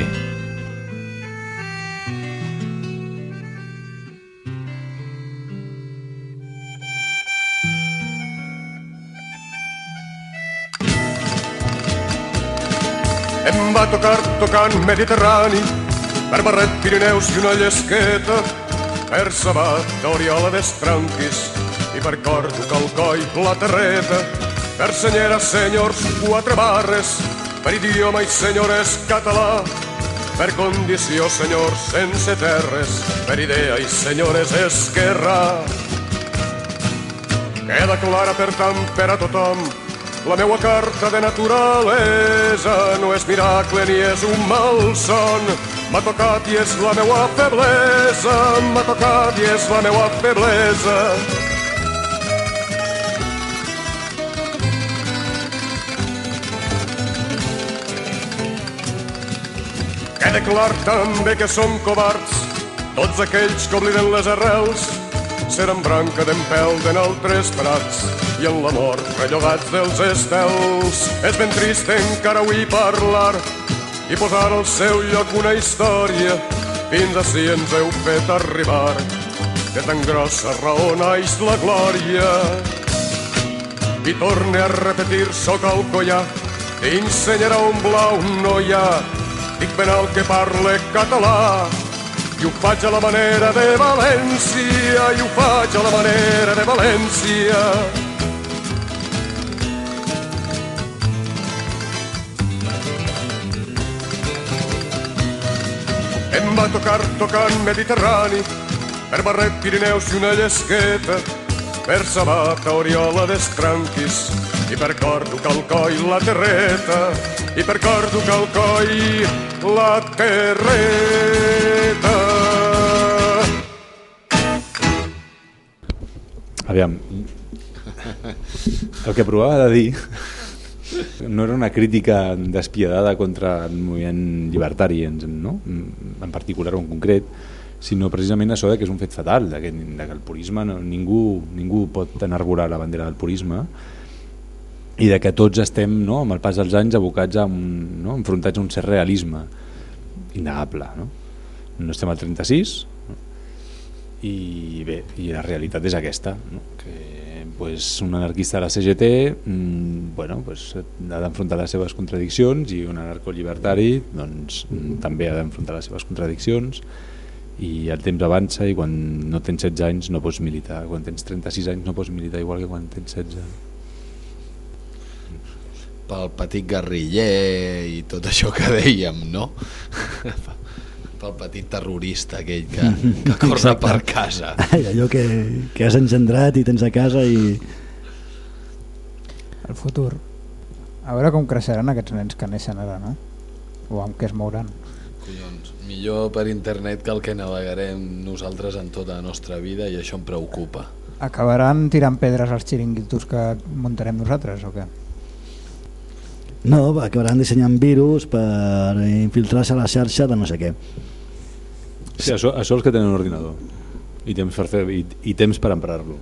H: Em va tocar tocant Mediterrani, per Barret, Pirineus i una llesqueta, per Sabat, Oriola d'Estranquis i per Cordo, Calcoi, la Terreta, per senyera, senyors, 4 barres, per idioma i senyores català, per condició, senyors, sense terres, per idea i senyores esquerrà. Queda clara per tant per a tothom, la meua carta de naturalesa no és miracle ni és un malson. M'ha tocat i és la meua feblesa, m'ha tocat i és la meua feblesa. Queda clar també que som covards, tots aquells que obliden les arrels, seran branca d'empel d'en altres prats i en la mort rellogats dels estels. És ben trist encara avui parlar i posar al seu lloc una història. Fins ací ens heu fet arribar, que tan grossa raó naix la glòria. I torne a repetir, soc Alcoià, t'ensenyarà un blau no hi ha. Dic ben alt que parle català, i ho faig a la manera de València, i ho faig a la manera de València. Em va tocar tocant Mediterrani, per Barret, Pirineus i una llesqueta, per Sabata, Oriola d'Estranquis i per Cordo, Calcoi, la Terreta, i per Cordo, Calcoi, la Terreta.
F: Aviam, el que provava de dir no era una crítica despiadada contra el moviment llibertari, no? En particular o en concret, sinó precisament això de que és un fet fatal, de que el purisme ningú pot enarborar la bandera del purisme, i de que tots estem, no, amb el pas dels anys abocats enfrontats a un cert realisme innegable, no estem al 36, no? I bé, i la realitat és aquesta, no? Que un anarquista de la CGT ha d'enfrontar les seves contradiccions, i un anarcollibertari també ha d'enfrontar les seves contradiccions, i el temps avança, i quan no tens 16 anys no pots militar, quan tens 36 anys no pots militar igual que quan tens 16.
C: Pel petit guerriller i tot això que dèiem, no? Pel petit terrorista aquell que corre per casa.
D: Allò que has engendrat i tens a casa. I
E: el futur, a veure com creixeran aquests nens que neixen ara, no? O amb què es mouran.
C: Collons, millor per internet que el que navegarem nosaltres en tota la nostra vida, i això em preocupa.
E: Acabaran tirant pedres als xiringuitos que muntarem nosaltres o què?
D: No, acabaran dissenyant virus per infiltrar-se a la xarxa de no sé què.
F: Sí, això els que tenen un ordinador i temps per fer i temps per emprar-lo,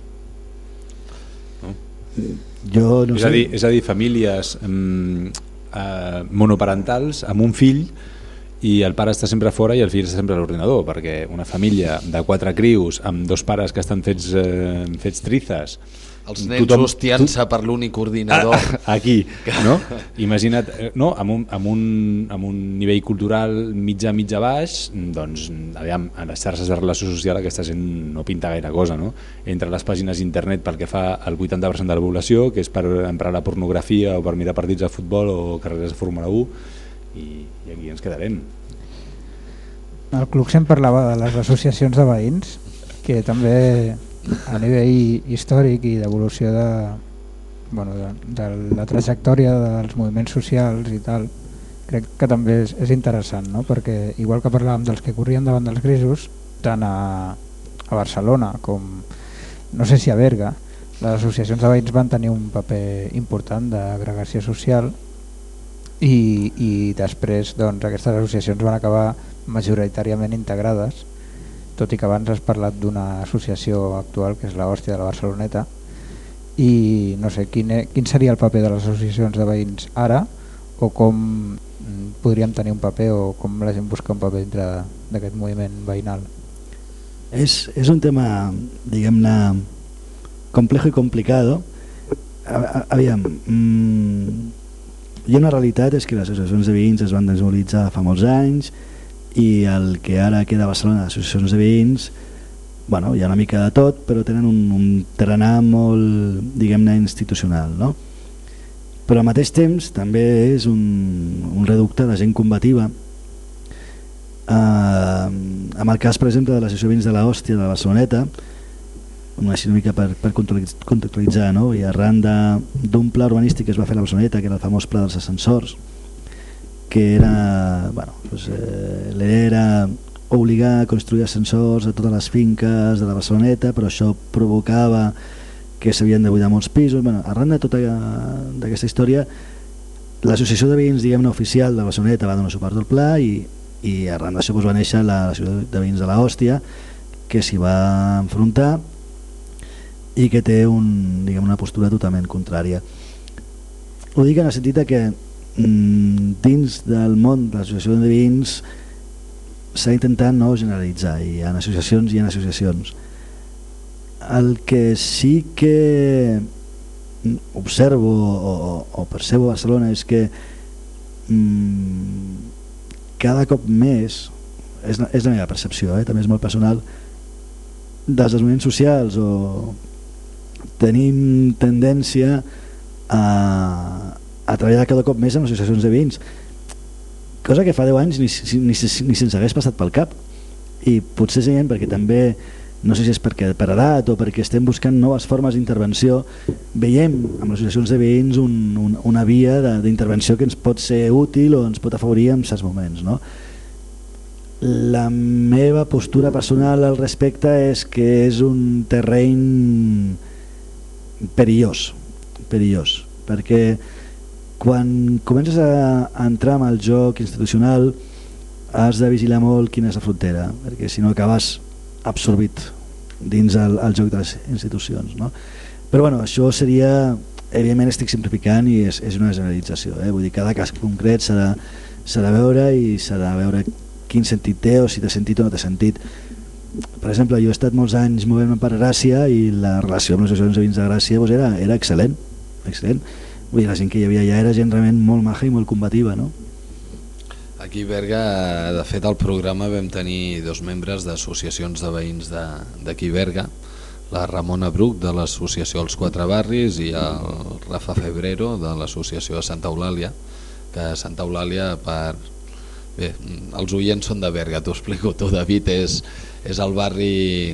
F: no?
D: Jo no sé.
F: És a dir, famílies monoparentals amb un fill, i el pare està sempre fora i el fill està sempre a l'ordinador, perquè una família de 4 crius amb 2 pares que estan fets trizes,
C: els nens hostiant-se per l'únic ordinador
F: aquí, no? Imagina't, no? Amb un nivell cultural mitjà baix, doncs aviam, a les xarxes de relació social aquesta gent no pinta gaire cosa, no? Entre les pàgines d'internet pel que fa al 80% de la població, que és per emprar la pornografia o per mirar partits de futbol o carreres de Fórmula 1, i aquí ens quedarem.
E: El Cluxen parlava de les associacions de veïns, que també a nivell històric i d'evolució de la trajectòria dels moviments socials i tal, crec que també és interessant, no? Perquè igual que parlàvem dels que corrien davant dels grisos, tant a Barcelona com no sé si a Berga, les associacions de veïns van tenir un paper important d'agregació social i després doncs, aquestes associacions van acabar majoritàriament integrades, tot i que abans has parlat d'una associació actual que és la Hòstia de la Barceloneta, i no sé quin seria el paper de les associacions de veïns ara, o com podríem tenir un paper, o com la gent busca un paper dintre d'aquest moviment veïnal.
D: És un tema, diguem-ne, complejo y complicado. Aviam, hi ha una realitat, és que les associacions de veïns es van desmobilitzar fa molts anys i el que ara queda a Barcelona d'associacions de veïns, bueno, hi ha una mica de tot, però tenen un tarannà molt, diguem-ne, institucional, no? Però al mateix temps també és un reducte de gent combativa. Amb el cas, per exemple, de l'associació Veïns de la Hòstia de la Barceloneta, una mica per contextualitzar, no? I arran d'un pla urbanístic que es va fer a la Barceloneta, que era el famós pla dels ascensors, que era, bueno, doncs, l'idea era obligar a construir ascensors a totes les finques de la Barceloneta, però això provocava que s'havien de buidar molts pisos. Bueno, arran de tota aquesta història, l'associació de veïns, diguem-ne, oficial de la Barceloneta va donar suport al pla i arran d'això va néixer l'associació de veïns de la Hòstia, que s'hi va enfrontar i que té una postura totalment contrària. Ho dic en el sentit que dins del món de l'associació de veïns s'ha intentat no generalitzar, i hi ha associacions. El que sí que observo o percebo a Barcelona és que cada cop més, és la meva percepció, també és molt personal, dels moviments socials o tenim tendència a treballar cada cop més amb associacions de veïns, cosa que fa 10 anys ni se'ns hagués passat pel cap, i potser seient perquè també, no sé si és perquè per edat o perquè estem buscant noves formes d'intervenció, veiem amb les associacions de veïns una via d'intervenció que ens pot ser útil o ens pot afavorir en certs moments, no? La meva postura personal al respecte és que és un terreny perillós, perquè quan comences a entrar en el joc institucional has de vigilar molt quina és la frontera, perquè si no acabes absorbit dins el joc de les institucions, no? Però bueno, això seria, evidentment estic simplificant i és una generalització, vull dir, cada cas concret s'ha de veure i s'ha de veure quin sentit té o si té sentit o no té sentit. Per exemple, jo he estat molts anys movent-me per Gràcia i la relació amb les associacions de veïns de Gràcia doncs era excel·lent. Vull dir, la gent que hi havia allà era gent realment molt maja i molt combativa, no?
C: Aquí a Berga, de fet, al programa vam tenir 2 membres d'associacions de veïns d'aquí Berga, la Ramona Bruc de l'associació Els 4 Barris i el Rafa Febrero de l'associació de Santa Eulàlia, que Santa Eulàlia, bé, els oients són de Berga, t'ho explico tu, David, és el barri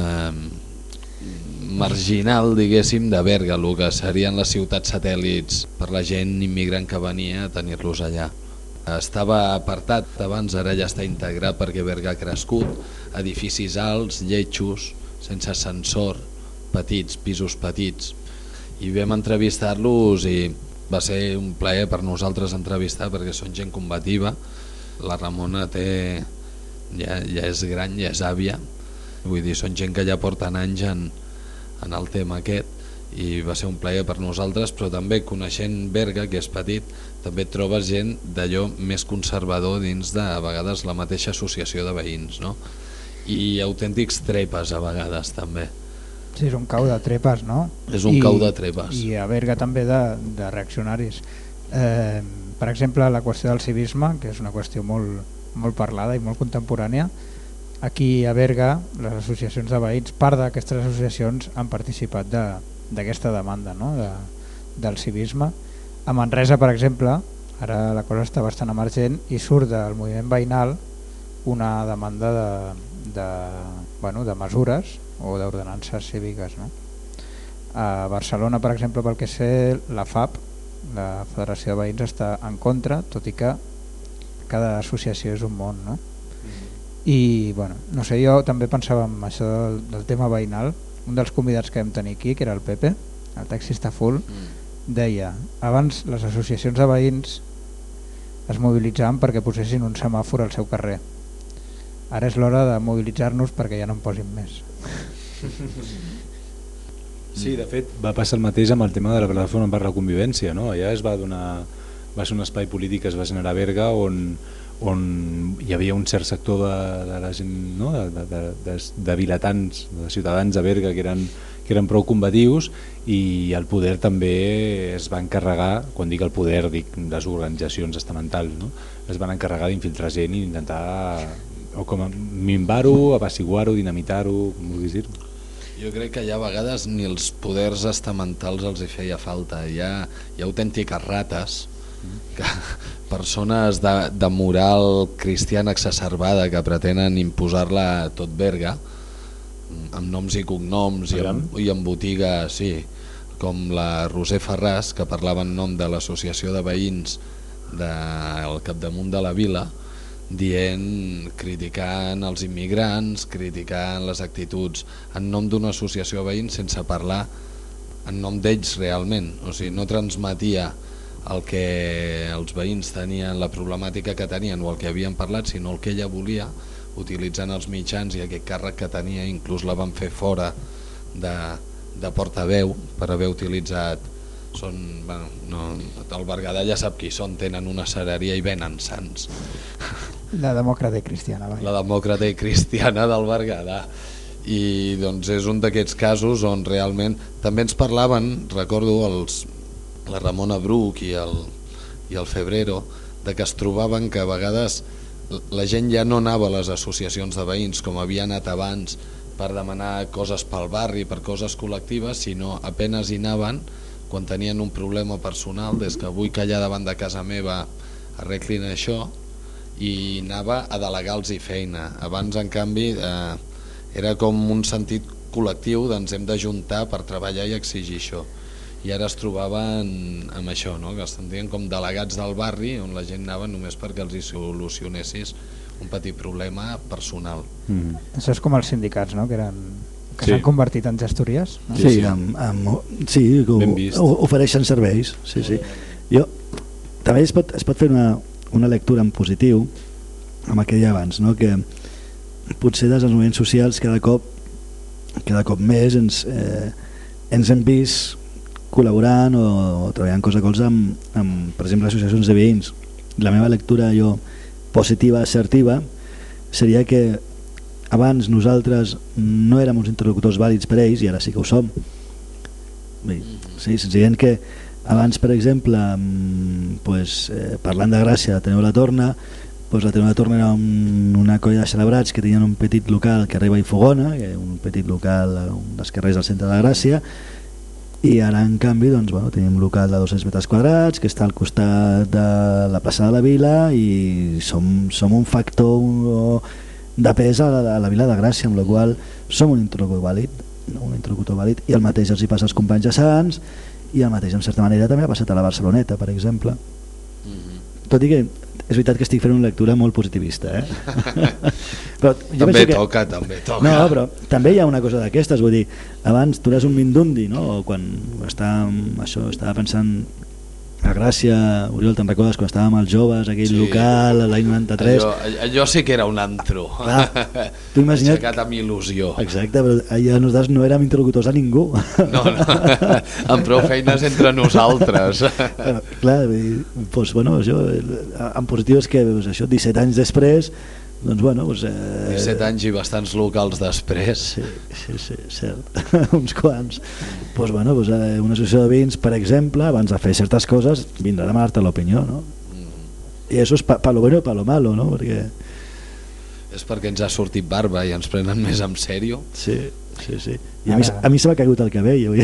C: marginal, diguéssim, de Berga, el que serien les ciutats satèl·lits per la gent immigrant que venia a tenir-los allà. Estava apartat abans, ara ja està integrat perquè Berga ha crescut, edificis alts, lletjos, sense ascensor, petits, pisos petits, i vam entrevistar-los i va ser un plaer per nosaltres entrevistar perquè són gent combativa. La Ramona ja és gran, ja és àvia, vull dir, són gent que ja porten anys en el tema aquest, i va ser un plaer per nosaltres, però també coneixent Berga, que és petit, també trobes gent d'allò més conservador dins de a vegades la mateixa associació de veïns, no? I autèntics trepes a vegades també.
E: Sí, és un cau de trepes, no?
C: És un cau de trepes.
E: I a Berga també de reaccionaris. Per exemple, la qüestió del civisme, que és una qüestió molt parlada i molt contemporània, aquí a Berga les associacions de veïns, part d'aquestes associacions han participat d'aquesta demanda, no? Del civisme. A Manresa, per exemple, ara la cosa està bastant emergent i surt del moviment veïnal una demanda de mesures o d'ordenances cíviques, no? A Barcelona, per exemple, pel que sé, la FAP, la Federació de Veïns, està en contra, tot i que cada associació és un món, no? I bueno, no sé, jo també pensava en això del tema veïnal. Un dels convidats que vam tenir aquí, que era el Pepe, el taxi està full, deia, abans les associacions de veïns es mobilitzaven perquè posessin un semàfor al seu carrer. Ara és l'hora de mobilitzar-nos perquè ja no en posin més.
F: Sí, de fet va passar el mateix amb el tema de la plataforma per la convivència, no? Allà va ser un espai polític que es va generar a Berga on hi havia un cert sector de la gent, no? de vilatans, de ciutadans de Berga que eren prou combatius, i el poder també es va encarregar, quan dic el poder dic les organitzacions estamentals, no? Es van encarregar d'infiltrar gent i intentar o com a minvar-ho, apaciguar-ho, dinamitar-ho, com vulguis dir-ho.
C: Jo crec que ja a vegades ni els poders estamentals els hi feia falta. Hi ha autèntiques rates, persones de moral cristiana exacerbada que pretenen imposar-la a tot Berga, amb noms i cognoms i amb botigues, sí, com la Roser Ferràs, que parlava en nom de l'associació de veïns del capdamunt de la vila, criticant els immigrants, criticant les actituds en nom d'una associació de veïns sense parlar en nom d'ells realment. O sigui, no transmetia el que els veïns tenien, la problemàtica que tenien o el que havien parlat, sinó el que ella volia, utilitzant els mitjans i aquest càrrec que tenia. Inclús la van fer fora de portaveu per haver utilitzat el Berguedà ja sap qui són, tenen una cereria i venen sants.
E: La demòcrata i cristiana.
C: La demòcrata i cristiana del Berguedà. I doncs és un d'aquests casos on realment també ens parlaven, recordo la Ramona Bruc i el Febrero, de que es trobaven que a vegades la gent ja no anava a les associacions de veïns com havia anat abans per demanar coses pel barri, per coses col·lectives, sinó apenes hi anaven quan tenien un problema personal, des que vull que allà davant de casa meva arreglin això, i anava a delegar-los feina. Abans, en canvi, era com un sentit col·lectiu, ens hem d'ajuntar per treballar i exigir això. I ara es trobaven amb això, no? Que es sentien com delegats del barri, on la gent anava només perquè els hi solucionessis un petit problema personal.
E: Això és com els sindicats, no? Que s'han convertit en gestories, no?
D: Sí, ofereixen serveis. Jo també es pot fer una lectura en positiu amb el que deia abans, no? Que potser des dels moviments socials cada cop més ens hem vist col·laborant o treballant colze a colze amb per exemple, associacions de veïns. La meva lectura positiva, assertiva, seria que abans nosaltres no érem uns interlocutors vàlids per ells i ara sí que ho som. Sí, senzillament que abans, per exemple, parlant de Gràcia, Ateneu La Torna, l'Ateneu La Torna era una colla de celebrats que tenien un petit local al carrer Vallfogona, un petit local a un dels carrers del centre de Gràcia, i ara en canvi tenim un local de 200 metres quadrats que està al costat de la plaça de la Vila i som un factor de pes a la Vila de Gràcia, amb la qual som un interlocutor vàlid, i el mateix els hi passa als companys de Sants, i el mateix en certa manera també ha passat a la Barceloneta, per exemple. Tot i que és veritat que estic fent una lectura molt positivista, però
C: també toca.
D: No, però també hi ha una cosa d'aquestes, vull dir, abans tu eres un mindundi, no? O quan estava pensant a Gràcia, Oriol, te'n recordes quan estàvem als joves, aquell local l'any 93?
C: Allò sí que era un antro.
D: Tu imagina't,
C: aixecat amb il·lusió.
D: Exacte, però allà nosaltres no érem interlocutors a ningú.
C: No, amb prou feines entre nosaltres.
D: Clar, això en positiu és que això 17 anys després,
C: 17 anys i bastants locals després.
D: Sí, cert. Uns quants. Una associació de veïns, per exemple, abans de fer certes coses, vindrà a demanar-te l'opinió, no? I això és pa lo bueno i pa lo malo, no? Perquè...
C: És perquè ens ha sortit barba i ens prenen més en sèrio.
D: Sí. I a mi se m'ha caigut el cabell.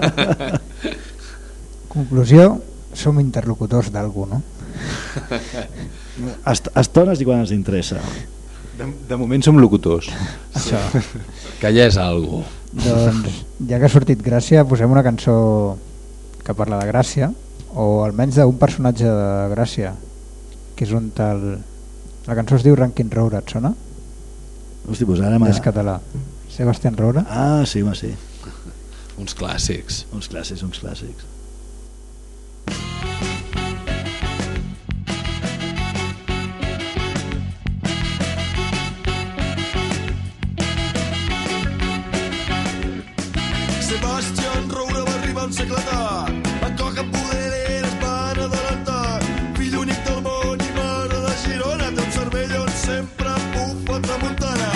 E: Conclusió, som interlocutors d'algú, no?
D: Estones i quan ens interessa.
F: De moment som locutors.
E: Això.
C: Que ja és algú.
E: Doncs ja que ha sortit Gràcia, posem una cançó que parla de Gràcia, o almenys d'un personatge de Gràcia, que és un tal... La cançó es diu Rankin Road, et sona?
D: Hosti, pues ara
E: és català. Sebastián Roura?
D: Ah, sí, home, sí.
C: Uns clàssics.
D: Uns clàssics.
I: Sebastián Roura va arribar en segle tard. En Coca Poder es van adelantar. Fill únic del món i mare de Girona. Té un cervell on sempre bufa tramuntana.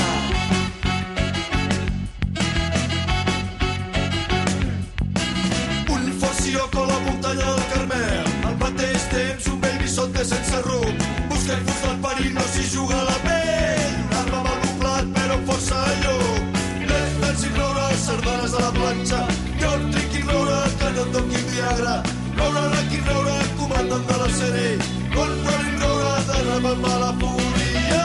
I: Un fosioco a la muntanya del Carmel. Al mateix temps un vell bisonte sense rumb. Busca el fus del perill, no s'hi juga la pell. Un arma mal doblat però amb força llum. Les dansi Roura, sardanes a la planxa. Jo un triqui Roura, que no et doni Viagra. Roura, Raqui Roura, comandant de la sèrie. Un Rolling Roura, derramant a la furia.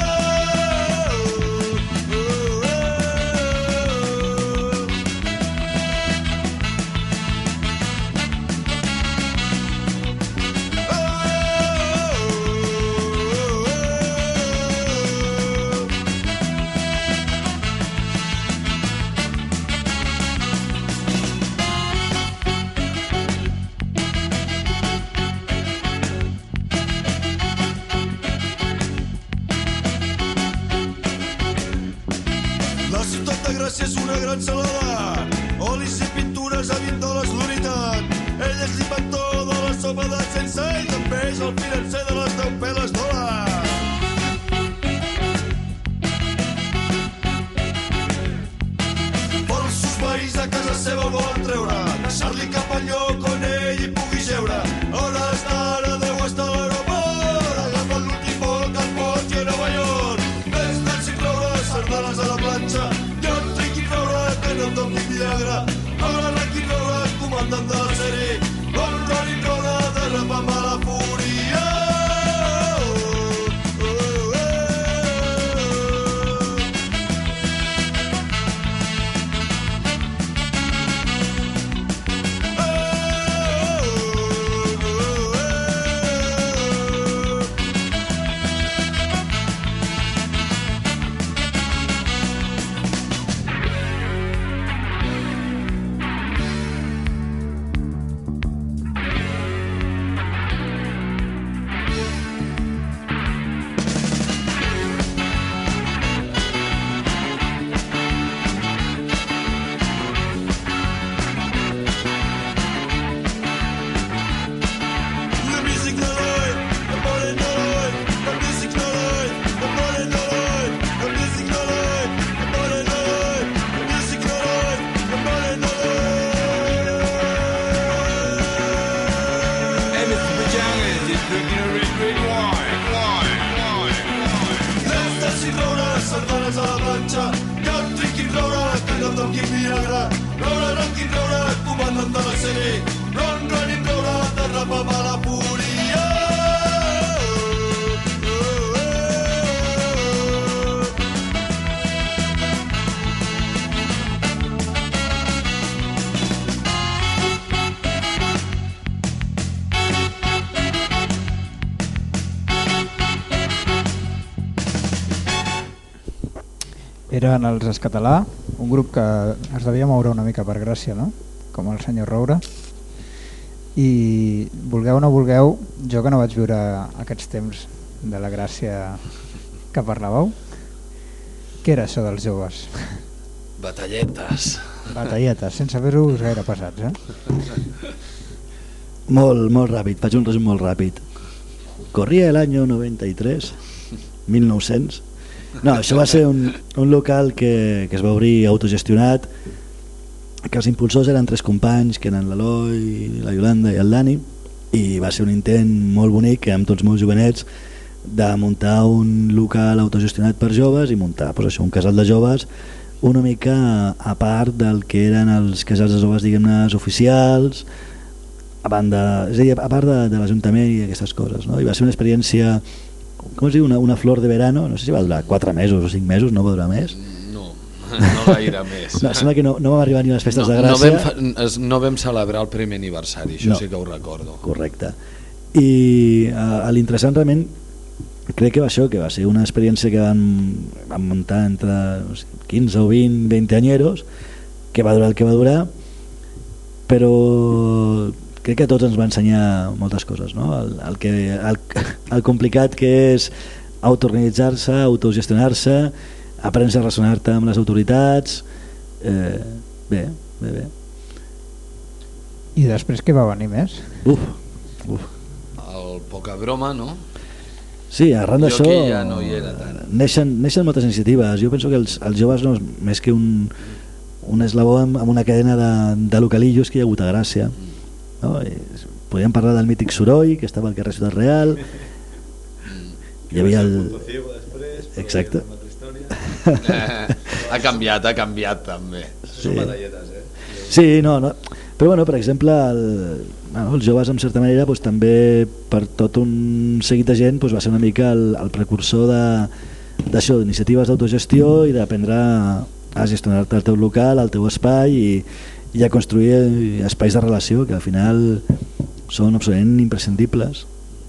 I: Gràcia és una gran salada, olis i pintures a 20 dòlars l'unitat. Ell és l'inventor de la sopa de sense ell, també és el financer de les 10 peles dòlars. Falsos veïns a casa seva el volen treure, deixar-li cap al lloc on ell hi pugui jeure. A hores d'ara deu estar a l'aeroport, agafant l'últim vol que es porti a Nova York. Més dansi Roura, sardanes a la planxa. No em doni Viagra. Roura, Raqui Roura, comandant de la sèrie. Rolling Roura, derrapant a la fúria.
E: Eren els Escatalà, un grup que es devia moure una mica per Gràcia, no? Com el senyor Roura. I vulgueu o no vulgueu, jo que no vaig viure aquests temps de la Gràcia que parlàveu, què era això dels joves?
C: Batalletes.
E: Batalletes, sense haver-vos gaire passats,
D: Molt ràpid, faig un resum molt ràpid. Corria l'any 93, 1900. No, això va ser un local que es va obrir autogestionat, que els impulsors eren 3 companys, que eren l'Eloi, la Yolanda i el Dani, i va ser un intent molt bonic amb tots molts jovenets de muntar un local autogestionat per joves i muntar això, un casal de joves una mica a part del que eren els casals de joves, diguem-ne, oficials, a banda, és a dir, a part de l'Ajuntament i aquestes coses, no? I va ser una experiència, com es diu, una flor de verano, no sé si va durar 4 mesos o 5 mesos, no va durar més.
C: No gaire més.
D: No, sembla que no vam arribar ni a les festes de Gràcia.
C: No vam celebrar el primer aniversari, això sí que ho recordo.
D: Correcte. I l'interessant realment crec que va ser una experiència que van muntar entre 15 o 20 anyeros, que va durar el que va durar, però crec que a tots ens va ensenyar moltes coses, no? El complicat que és autoorganitzar-se, autogestionar-se, aprendre a relacionar-te amb les autoritats. Bé.
E: I després què va venir més?
C: El poca broma, no?
D: Sí, arran d'això
C: ja no hi era tant.
D: Neixen moltes iniciatives. Jo penso que els joves no és més que un esglaó amb una cadena de localillos que hi ha hagut a Gràcia, no? Podríem parlar del mític Soroll, que estava al carrer Ciutat Real. Hi havia el... Exacte.
C: Ha canviat també.
D: Sí. Sí, no. Però bueno, per exemple, els joves en certa manera doncs, també per tot un seguit de gent doncs, va ser una mica el precursor d'això, d'iniciatives d'autogestió i d'aprendre a gestionar-te el teu local, el teu espai i a construir espais de relació que al final són absolutament imprescindibles.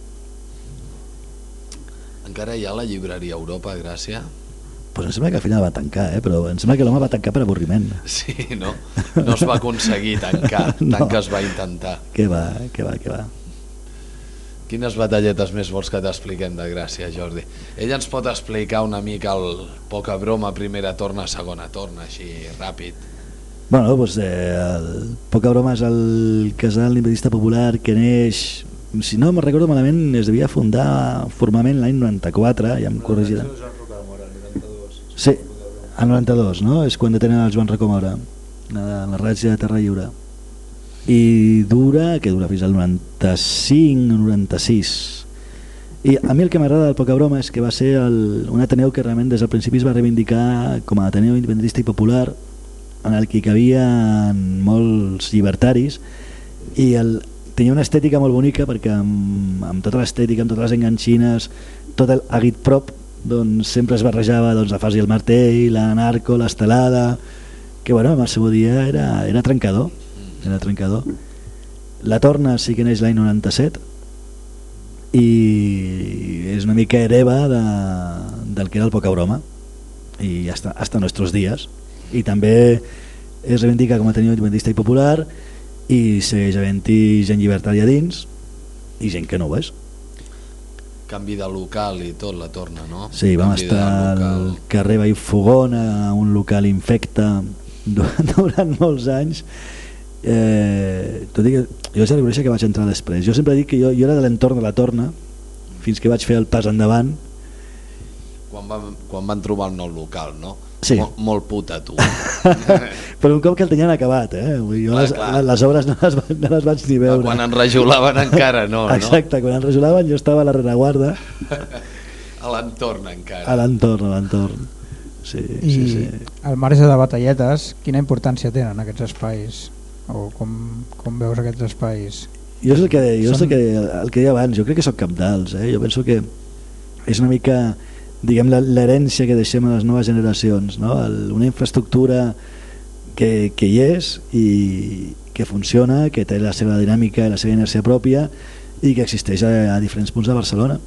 C: Encara hi ha la llibreria Europa a Gràcia?
D: Pues em sembla que al final va tancar, però em sembla que l'home va tancar per avorriment.
C: Sí, no? No es va aconseguir tancar, tant que es va intentar.
D: Què va.
C: Quines batalletes més vols que t'expliquem de Gràcia, Jordi? Ell ens pot explicar una mica el poca broma, primera torna, segona torna, així ràpid.
D: Bueno, doncs el poca broma és el casal inventista popular que neix, si no me'n recordo malament, es devia fundar formalment l'any 94, ja em corregirà. Sí, el 92, no? És quan detenen el Joan Rocamora, la Ràtzia de Terra Lliure. I dura fins al 95 o 96. I a mi el que m'agrada del poca broma és que va ser un Ateneu que realment des del principi es va reivindicar com a Ateneu independentista i popular, en el que hi havien molts llibertaris i tenia una estètica molt bonica perquè amb tota l'estètica, amb totes les enganxines, tot l'agitprop doncs sempre es barrejava la fase i el martell, l'anarco, l'estelada, que bueno, en el seu dia era trencador. La torna sí que neix l'any 97 i és una mica hereva del que era el poca broma i hasta nuestros días, i també es reivindica com a Ateneu independentista i popular i segueix havent-hi gent llibertària dins i gent que no ho és.
C: Canvi de local i tot, la torna, no?
D: Sí, vam estar al carrer Vallfogona, un local infecte durant molts anys. Tot i que jo haig de reconèixer que vaig entrar després. Jo sempre dic que jo era de l'entorn de la torna fins que vaig fer el pas endavant.
C: Quan van trobar el nou local, no?
D: Sí.
C: Molt puta, tu.
D: Però un cop que el tenien acabat, jo les obres no les vaig ni veure.
C: Quan enrajolaven encara no.
D: Exacte, quan enrajolaven jo estava a la rereguarda.
C: A l'entorn encara.
D: A l'entorn. Sí.
E: Al marge de batalletes, quina importància tenen aquests espais? O com veus aquests espais?
D: Jo és el que deia abans, jo crec que són cabdals. Jo penso que és una mica, diguem, l'herència que deixem a les noves generacions, no? Una infraestructura que hi és i que funciona, que té la seva dinàmica i la seva inèrcia pròpia i que existeix a diferents punts de Barcelona,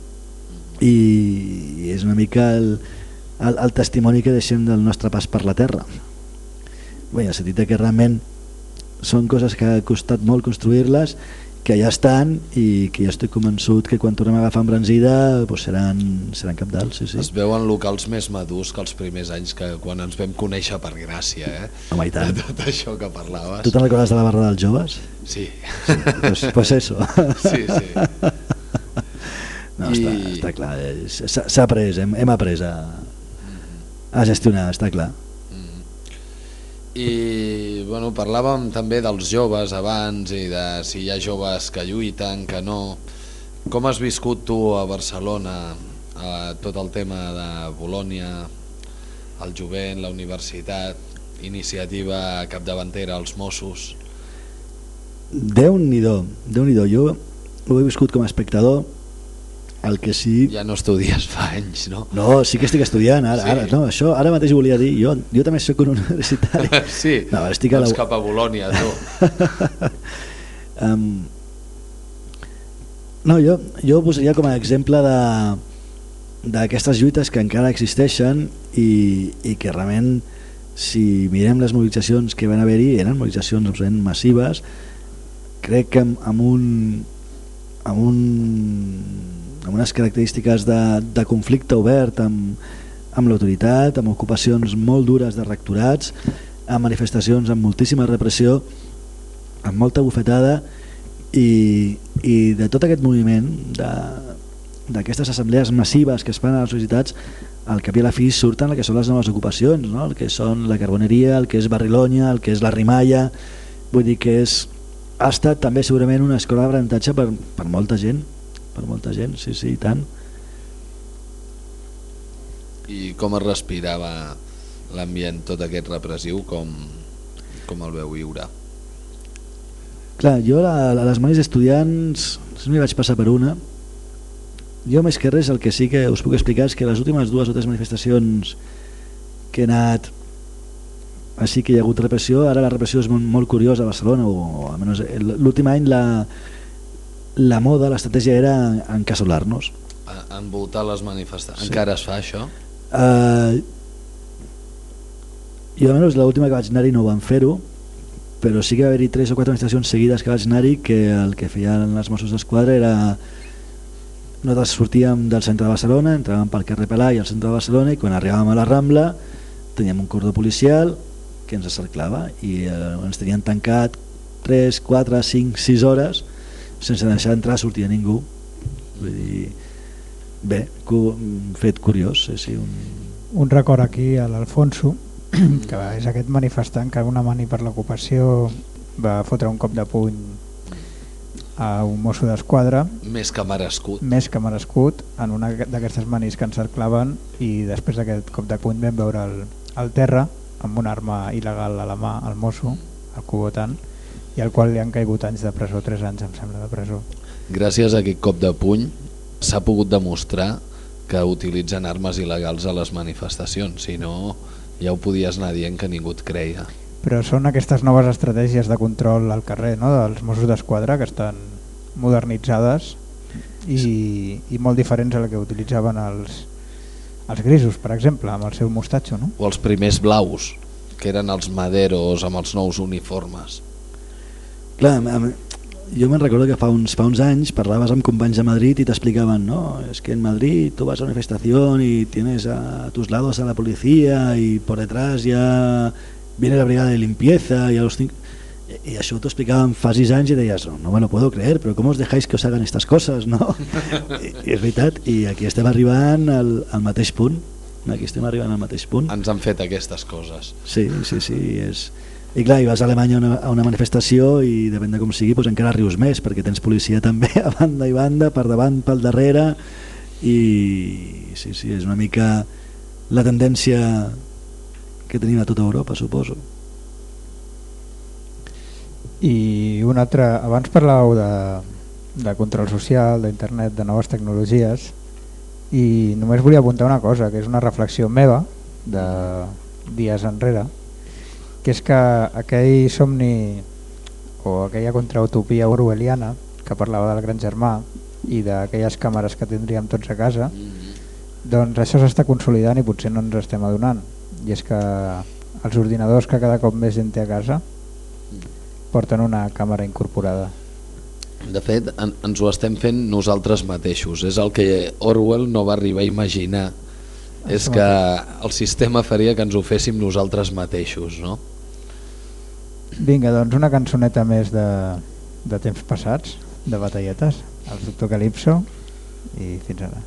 D: i és una mica el testimoni que deixem del nostre pas per la terra. Bé, en el sentit que realment són coses que ha costat molt construir-les, que ja estan i que ja estic convençut que quan tornem a agafar embranzida doncs seran cabdals. Sí.
C: Es veuen locals més madurs que els primers anys, que quan ens vam conèixer per Gràcia,
D: Home, i tant.
C: De tot això que parlaves.
D: Tu te'n recordes de la barra dels joves?
C: Sí.
D: Pues eso.
C: Sí.
D: No, està clar, s'ha après, hem après a gestionar, està clar.
C: I bueno, parlàvem també dels joves abans i de si hi ha joves que lluiten, que no. Com has viscut tu a Barcelona tot el tema de Bolònia, el jovent, la universitat, iniciativa capdavantera, els Mossos?
D: Déu-n'hi-do, jo ho he viscut com a espectador. El que sí...
C: Ja no estudies fa anys, no?
D: No, sí que estic estudiant ara mateix ho volia dir, jo també soc un universitari.
C: Sí,
D: no,
C: vas cap a Bolònia, tu.
D: No, jo ho posaria com a exemple d'aquestes lluites que encara existeixen i que realment, si mirem les mobilitzacions que van haver-hi, eren mobilitzacions absolutament massives. Crec que amb unes característiques de conflicte obert amb l'autoritat, amb ocupacions molt dures de rectorats, amb manifestacions amb moltíssima repressió, amb molta bufetada, i de tot aquest moviment d'aquestes assemblees massives que es fan a les societats, al cap i a la fi surten el que són les noves ocupacions, no? El que són la Carboneria, el que és Barrilonya, el que és la Rimalla. Vull dir que ha estat també segurament una escola d'aprenentatge per molta gent, sí, i tant.
C: I com es respirava l'ambient tot aquest repressiu, com el veu viure?
D: Clar, jo a les manis d'estudiants m'hi vaig passar per una. Jo més que res el que sí que us puc explicar és que les últimes 2 o 3 manifestacions que he anat, així que hi ha hagut repressió. Ara la repressió és molt curiosa a Barcelona, o almenys l'últim any la moda, l'estratègia era encassolar-nos,
C: envoltar les manifestacions.
D: Sí.
C: Encara es fa això?
D: Jo almenys l'última que vaig anar-hi no ho van fer-ho, però sí que va haver-hi 3 o 4 manifestacions seguides que vaig anar-hi, que el que feien els Mossos d'Esquadra era... Nosaltres sortíem del centre de Barcelona, entràvem pel carrer Pelà i al centre de Barcelona, i quan arribàvem a la Rambla teníem un cordó policial que ens cerclava i ens tenien tancat 3, 4, 5, 6 hores sense deixar entrar o sortir a ningú. Vull dir, bé, un fet curiós. Sí,
E: un record aquí a l'Alfonso, que és aquest manifestant que una mani per l'ocupació va fotre un cop de puny a un mosso d'esquadra,
C: més que merescut
E: en una d'aquestes manis que encerclaven, i després d'aquest cop de puny vam veure el terra amb una arma il·legal a la mà, al mosso, el cubotant, i al qual li han caigut anys de presó, 3 anys em sembla de presó.
C: Gràcies a aquest cop de puny s'ha pogut demostrar que utilitzen armes il·legals a les manifestacions, si no ja ho podies anar dient que ningú et creia.
E: Però són aquestes noves estratègies de control al carrer, no?, dels Mossos d'Esquadra, que estan modernitzades i molt diferents a la que utilitzaven els grisos, per exemple, amb el seu mostatxo, no?
C: O els primers blaus, que eren els maderos amb els nous uniformes.
D: Clar, jo me'n recordo que fa uns anys parlaves amb companys de Madrid i t'explicaven, no, es que en Madrid tu vas a una manifestación y tienes a tus lados a la policía y por detrás ya viene la brigada de limpieza y a los 5... Y això t'ho explicaven fa 6 anys i deies, no me lo puedo creer, però com os dejáis que os hagan estas cosas, no? I és veritat, i aquí estem arribant al mateix punt. Ens
C: han fet aquestes coses.
D: Sí, és... I clar, i vas a Alemanya a una manifestació i depèn de com sigui, doncs encara rius més, perquè tens policia també a banda i banda, per davant, pel darrere, i sí, és una mica la tendència que tenim a tota Europa, suposo.
E: I un altre, abans parlàveu de control social, d'internet, de noves tecnologies, i només volia apuntar una cosa, que és una reflexió meva de dies enrere, que és que aquell somni o aquella contrautopia orwelliana que parlava del gran germà i d'aquelles càmeres que tindríem tots a casa, doncs això s'està consolidant i potser no ens estem adonant, i és que els ordinadors que cada cop més gent té a casa porten una càmera incorporada.
C: De fet, ens ho estem fent nosaltres mateixos. És el que Orwell no va arribar a imaginar. És que el sistema faria que ens ho féssim nosaltres mateixos, no?
E: Vinga, doncs una cançoneta més de temps passats, de batalletes, el Doctor Calypso, i fins ara.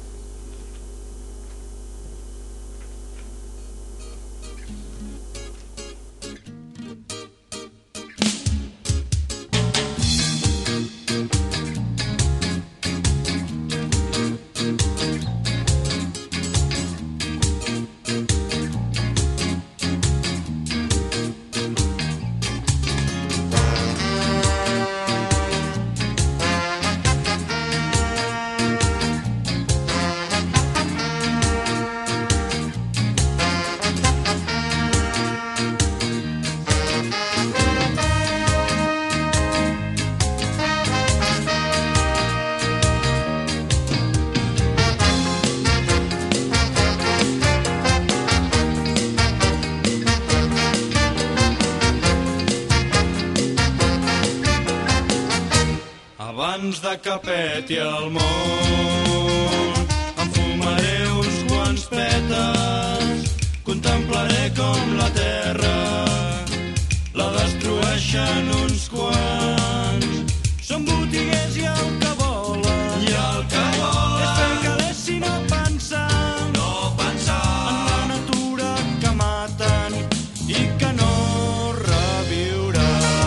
I: abans de que peti el món. Em fumaré uns quants petes, contemplaré com la terra la destrueixen uns quants. Són botiguers i el que volen, és fer calés i no pensar en la natura que maten i que no reviurà.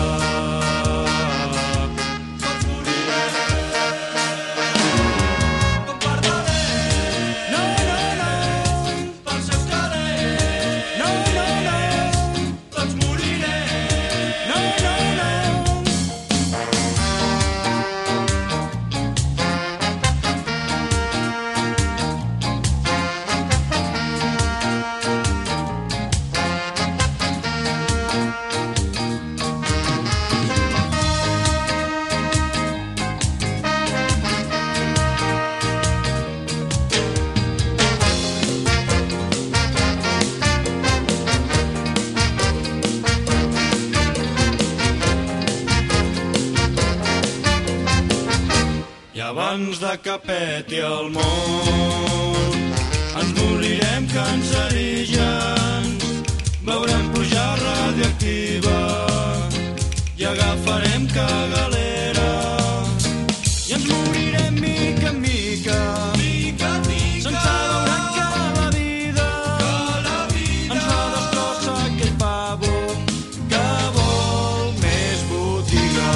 I: Tots morirem, com perdrem, no, pels seus calés, no, tots morirem, no. I abans de que peti el món ens morirem cancerígens, veurem pujar radioactiva i agafarem cagalera i ens morirem mica en mica, sense veure que la vida ens va destrossar aquell pavo que vol més botiga.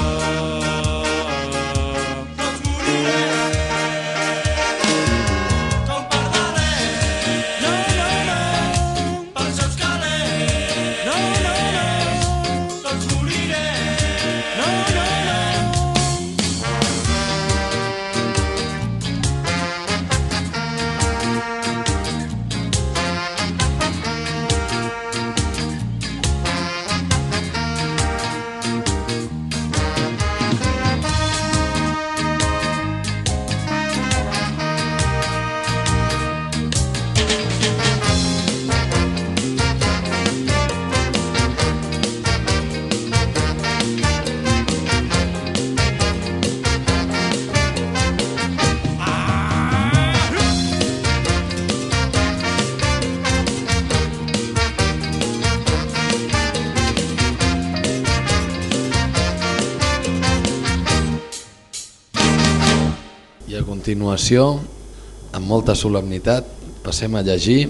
C: A continuació, amb molta solemnitat, passem a llegir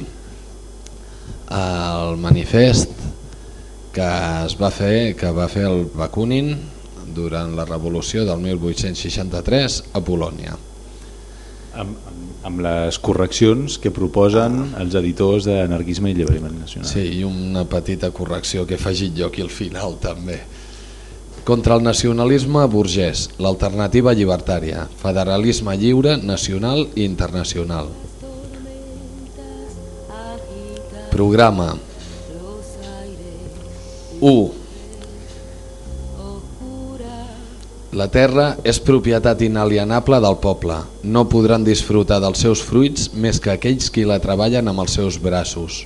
C: el manifest que va fer el Bakunin durant la revolució del 1863 a Polònia.
F: Amb les correccions que proposen els editors d'Anarquisme i Alliberament Nacional.
C: Sí, i una petita correcció que he afegit jo aquí al final també. Contra el nacionalisme burgès, l'alternativa llibertària, federalisme lliure, nacional i internacional. Programa 1. La terra és propietat inalienable del poble. No podran disfrutar dels seus fruits més que aquells qui la treballen amb els seus braços.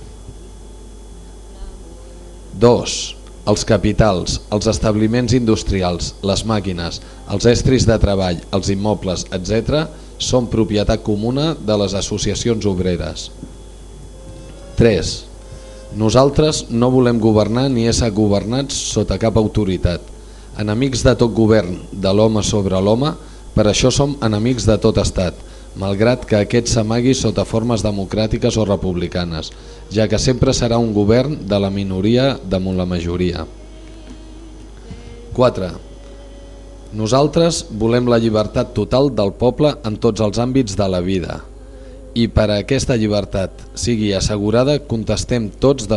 C: 2. Els capitals, els establiments industrials, les màquines, els estris de treball, els immobles, etc., són propietat comuna de les associacions obreres. 3. Nosaltres no volem governar ni ésser governats sota cap autoritat. Enemics de tot govern, de l'home sobre l'home, per això som enemics de tot estat, malgrat que aquest s'amagui sota formes democràtiques o republicanes, ja que sempre serà un govern de la minoria damunt la majoria. 4. Nosaltres volem la llibertat total del poble en tots els àmbits de la vida i per a aquesta llibertat sigui assegurada contestem tota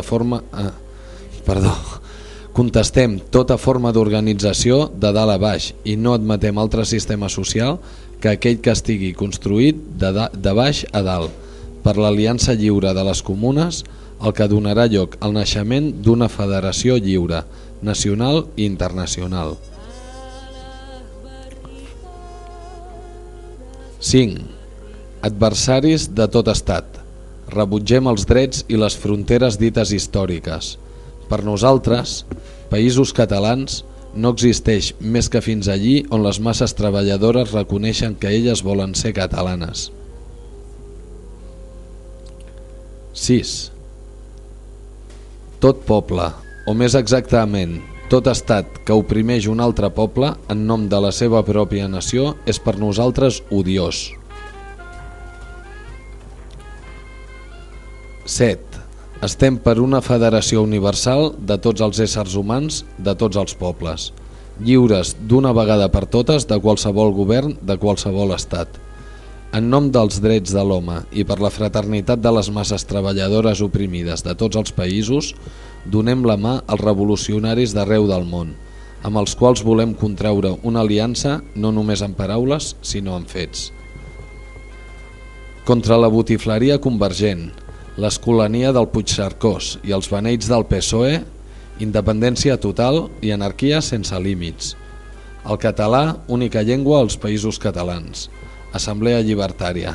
C: forma d'organització de dalt a baix i no admetem altre sistema social que aquell que estigui construït de baix a dalt per l'aliança lliure de les comunes, el que donarà lloc al naixement d'una federació lliure, nacional i internacional. 5. Adversaris de tot estat. Rebutgem els drets i les fronteres dites històriques. Per nosaltres, països catalans, no existeix més que fins allí on les masses treballadores reconeixen que elles volen ser catalanes. 6. Tot poble, o més exactament, tot estat que oprimeix un altre poble en nom de la seva pròpia nació és per nosaltres odiós. 7. Estem per una federació universal de tots els éssers humans, de tots els pobles, lliures d'una vegada per totes de qualsevol govern, de qualsevol estat. En nom dels drets de l'home i per la fraternitat de les masses treballadores oprimides de tots els països, donem la mà als revolucionaris d'arreu del món, amb els quals volem contraure una aliança no només en paraules, sinó en fets. Contra la botifleria convergent, l'escolania del Puigcercós i els beneits del PSOE, independència total i anarquia sense límits. El català, única llengua als països catalans. Assemblea Llibertària.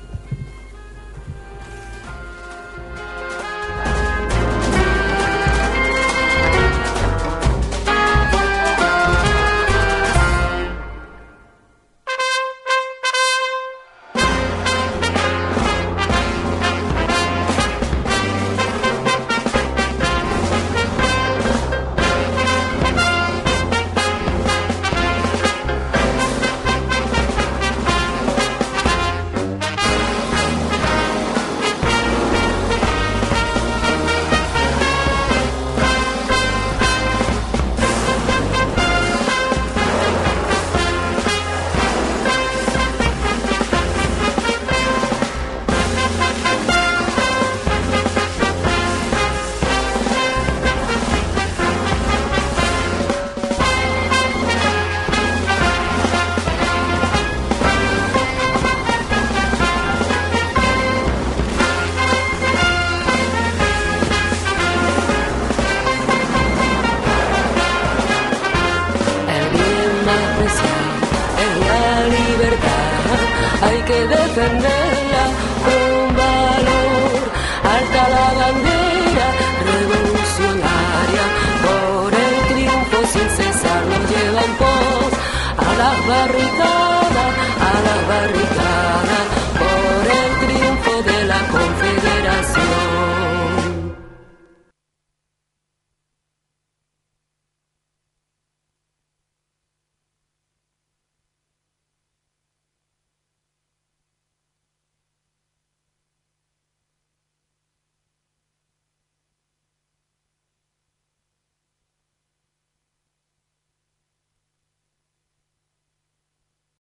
J: defenderla con valor. Alta la bandera revolucionaria, por el triunfo sin cesar nos lleva en pos a las barricadas.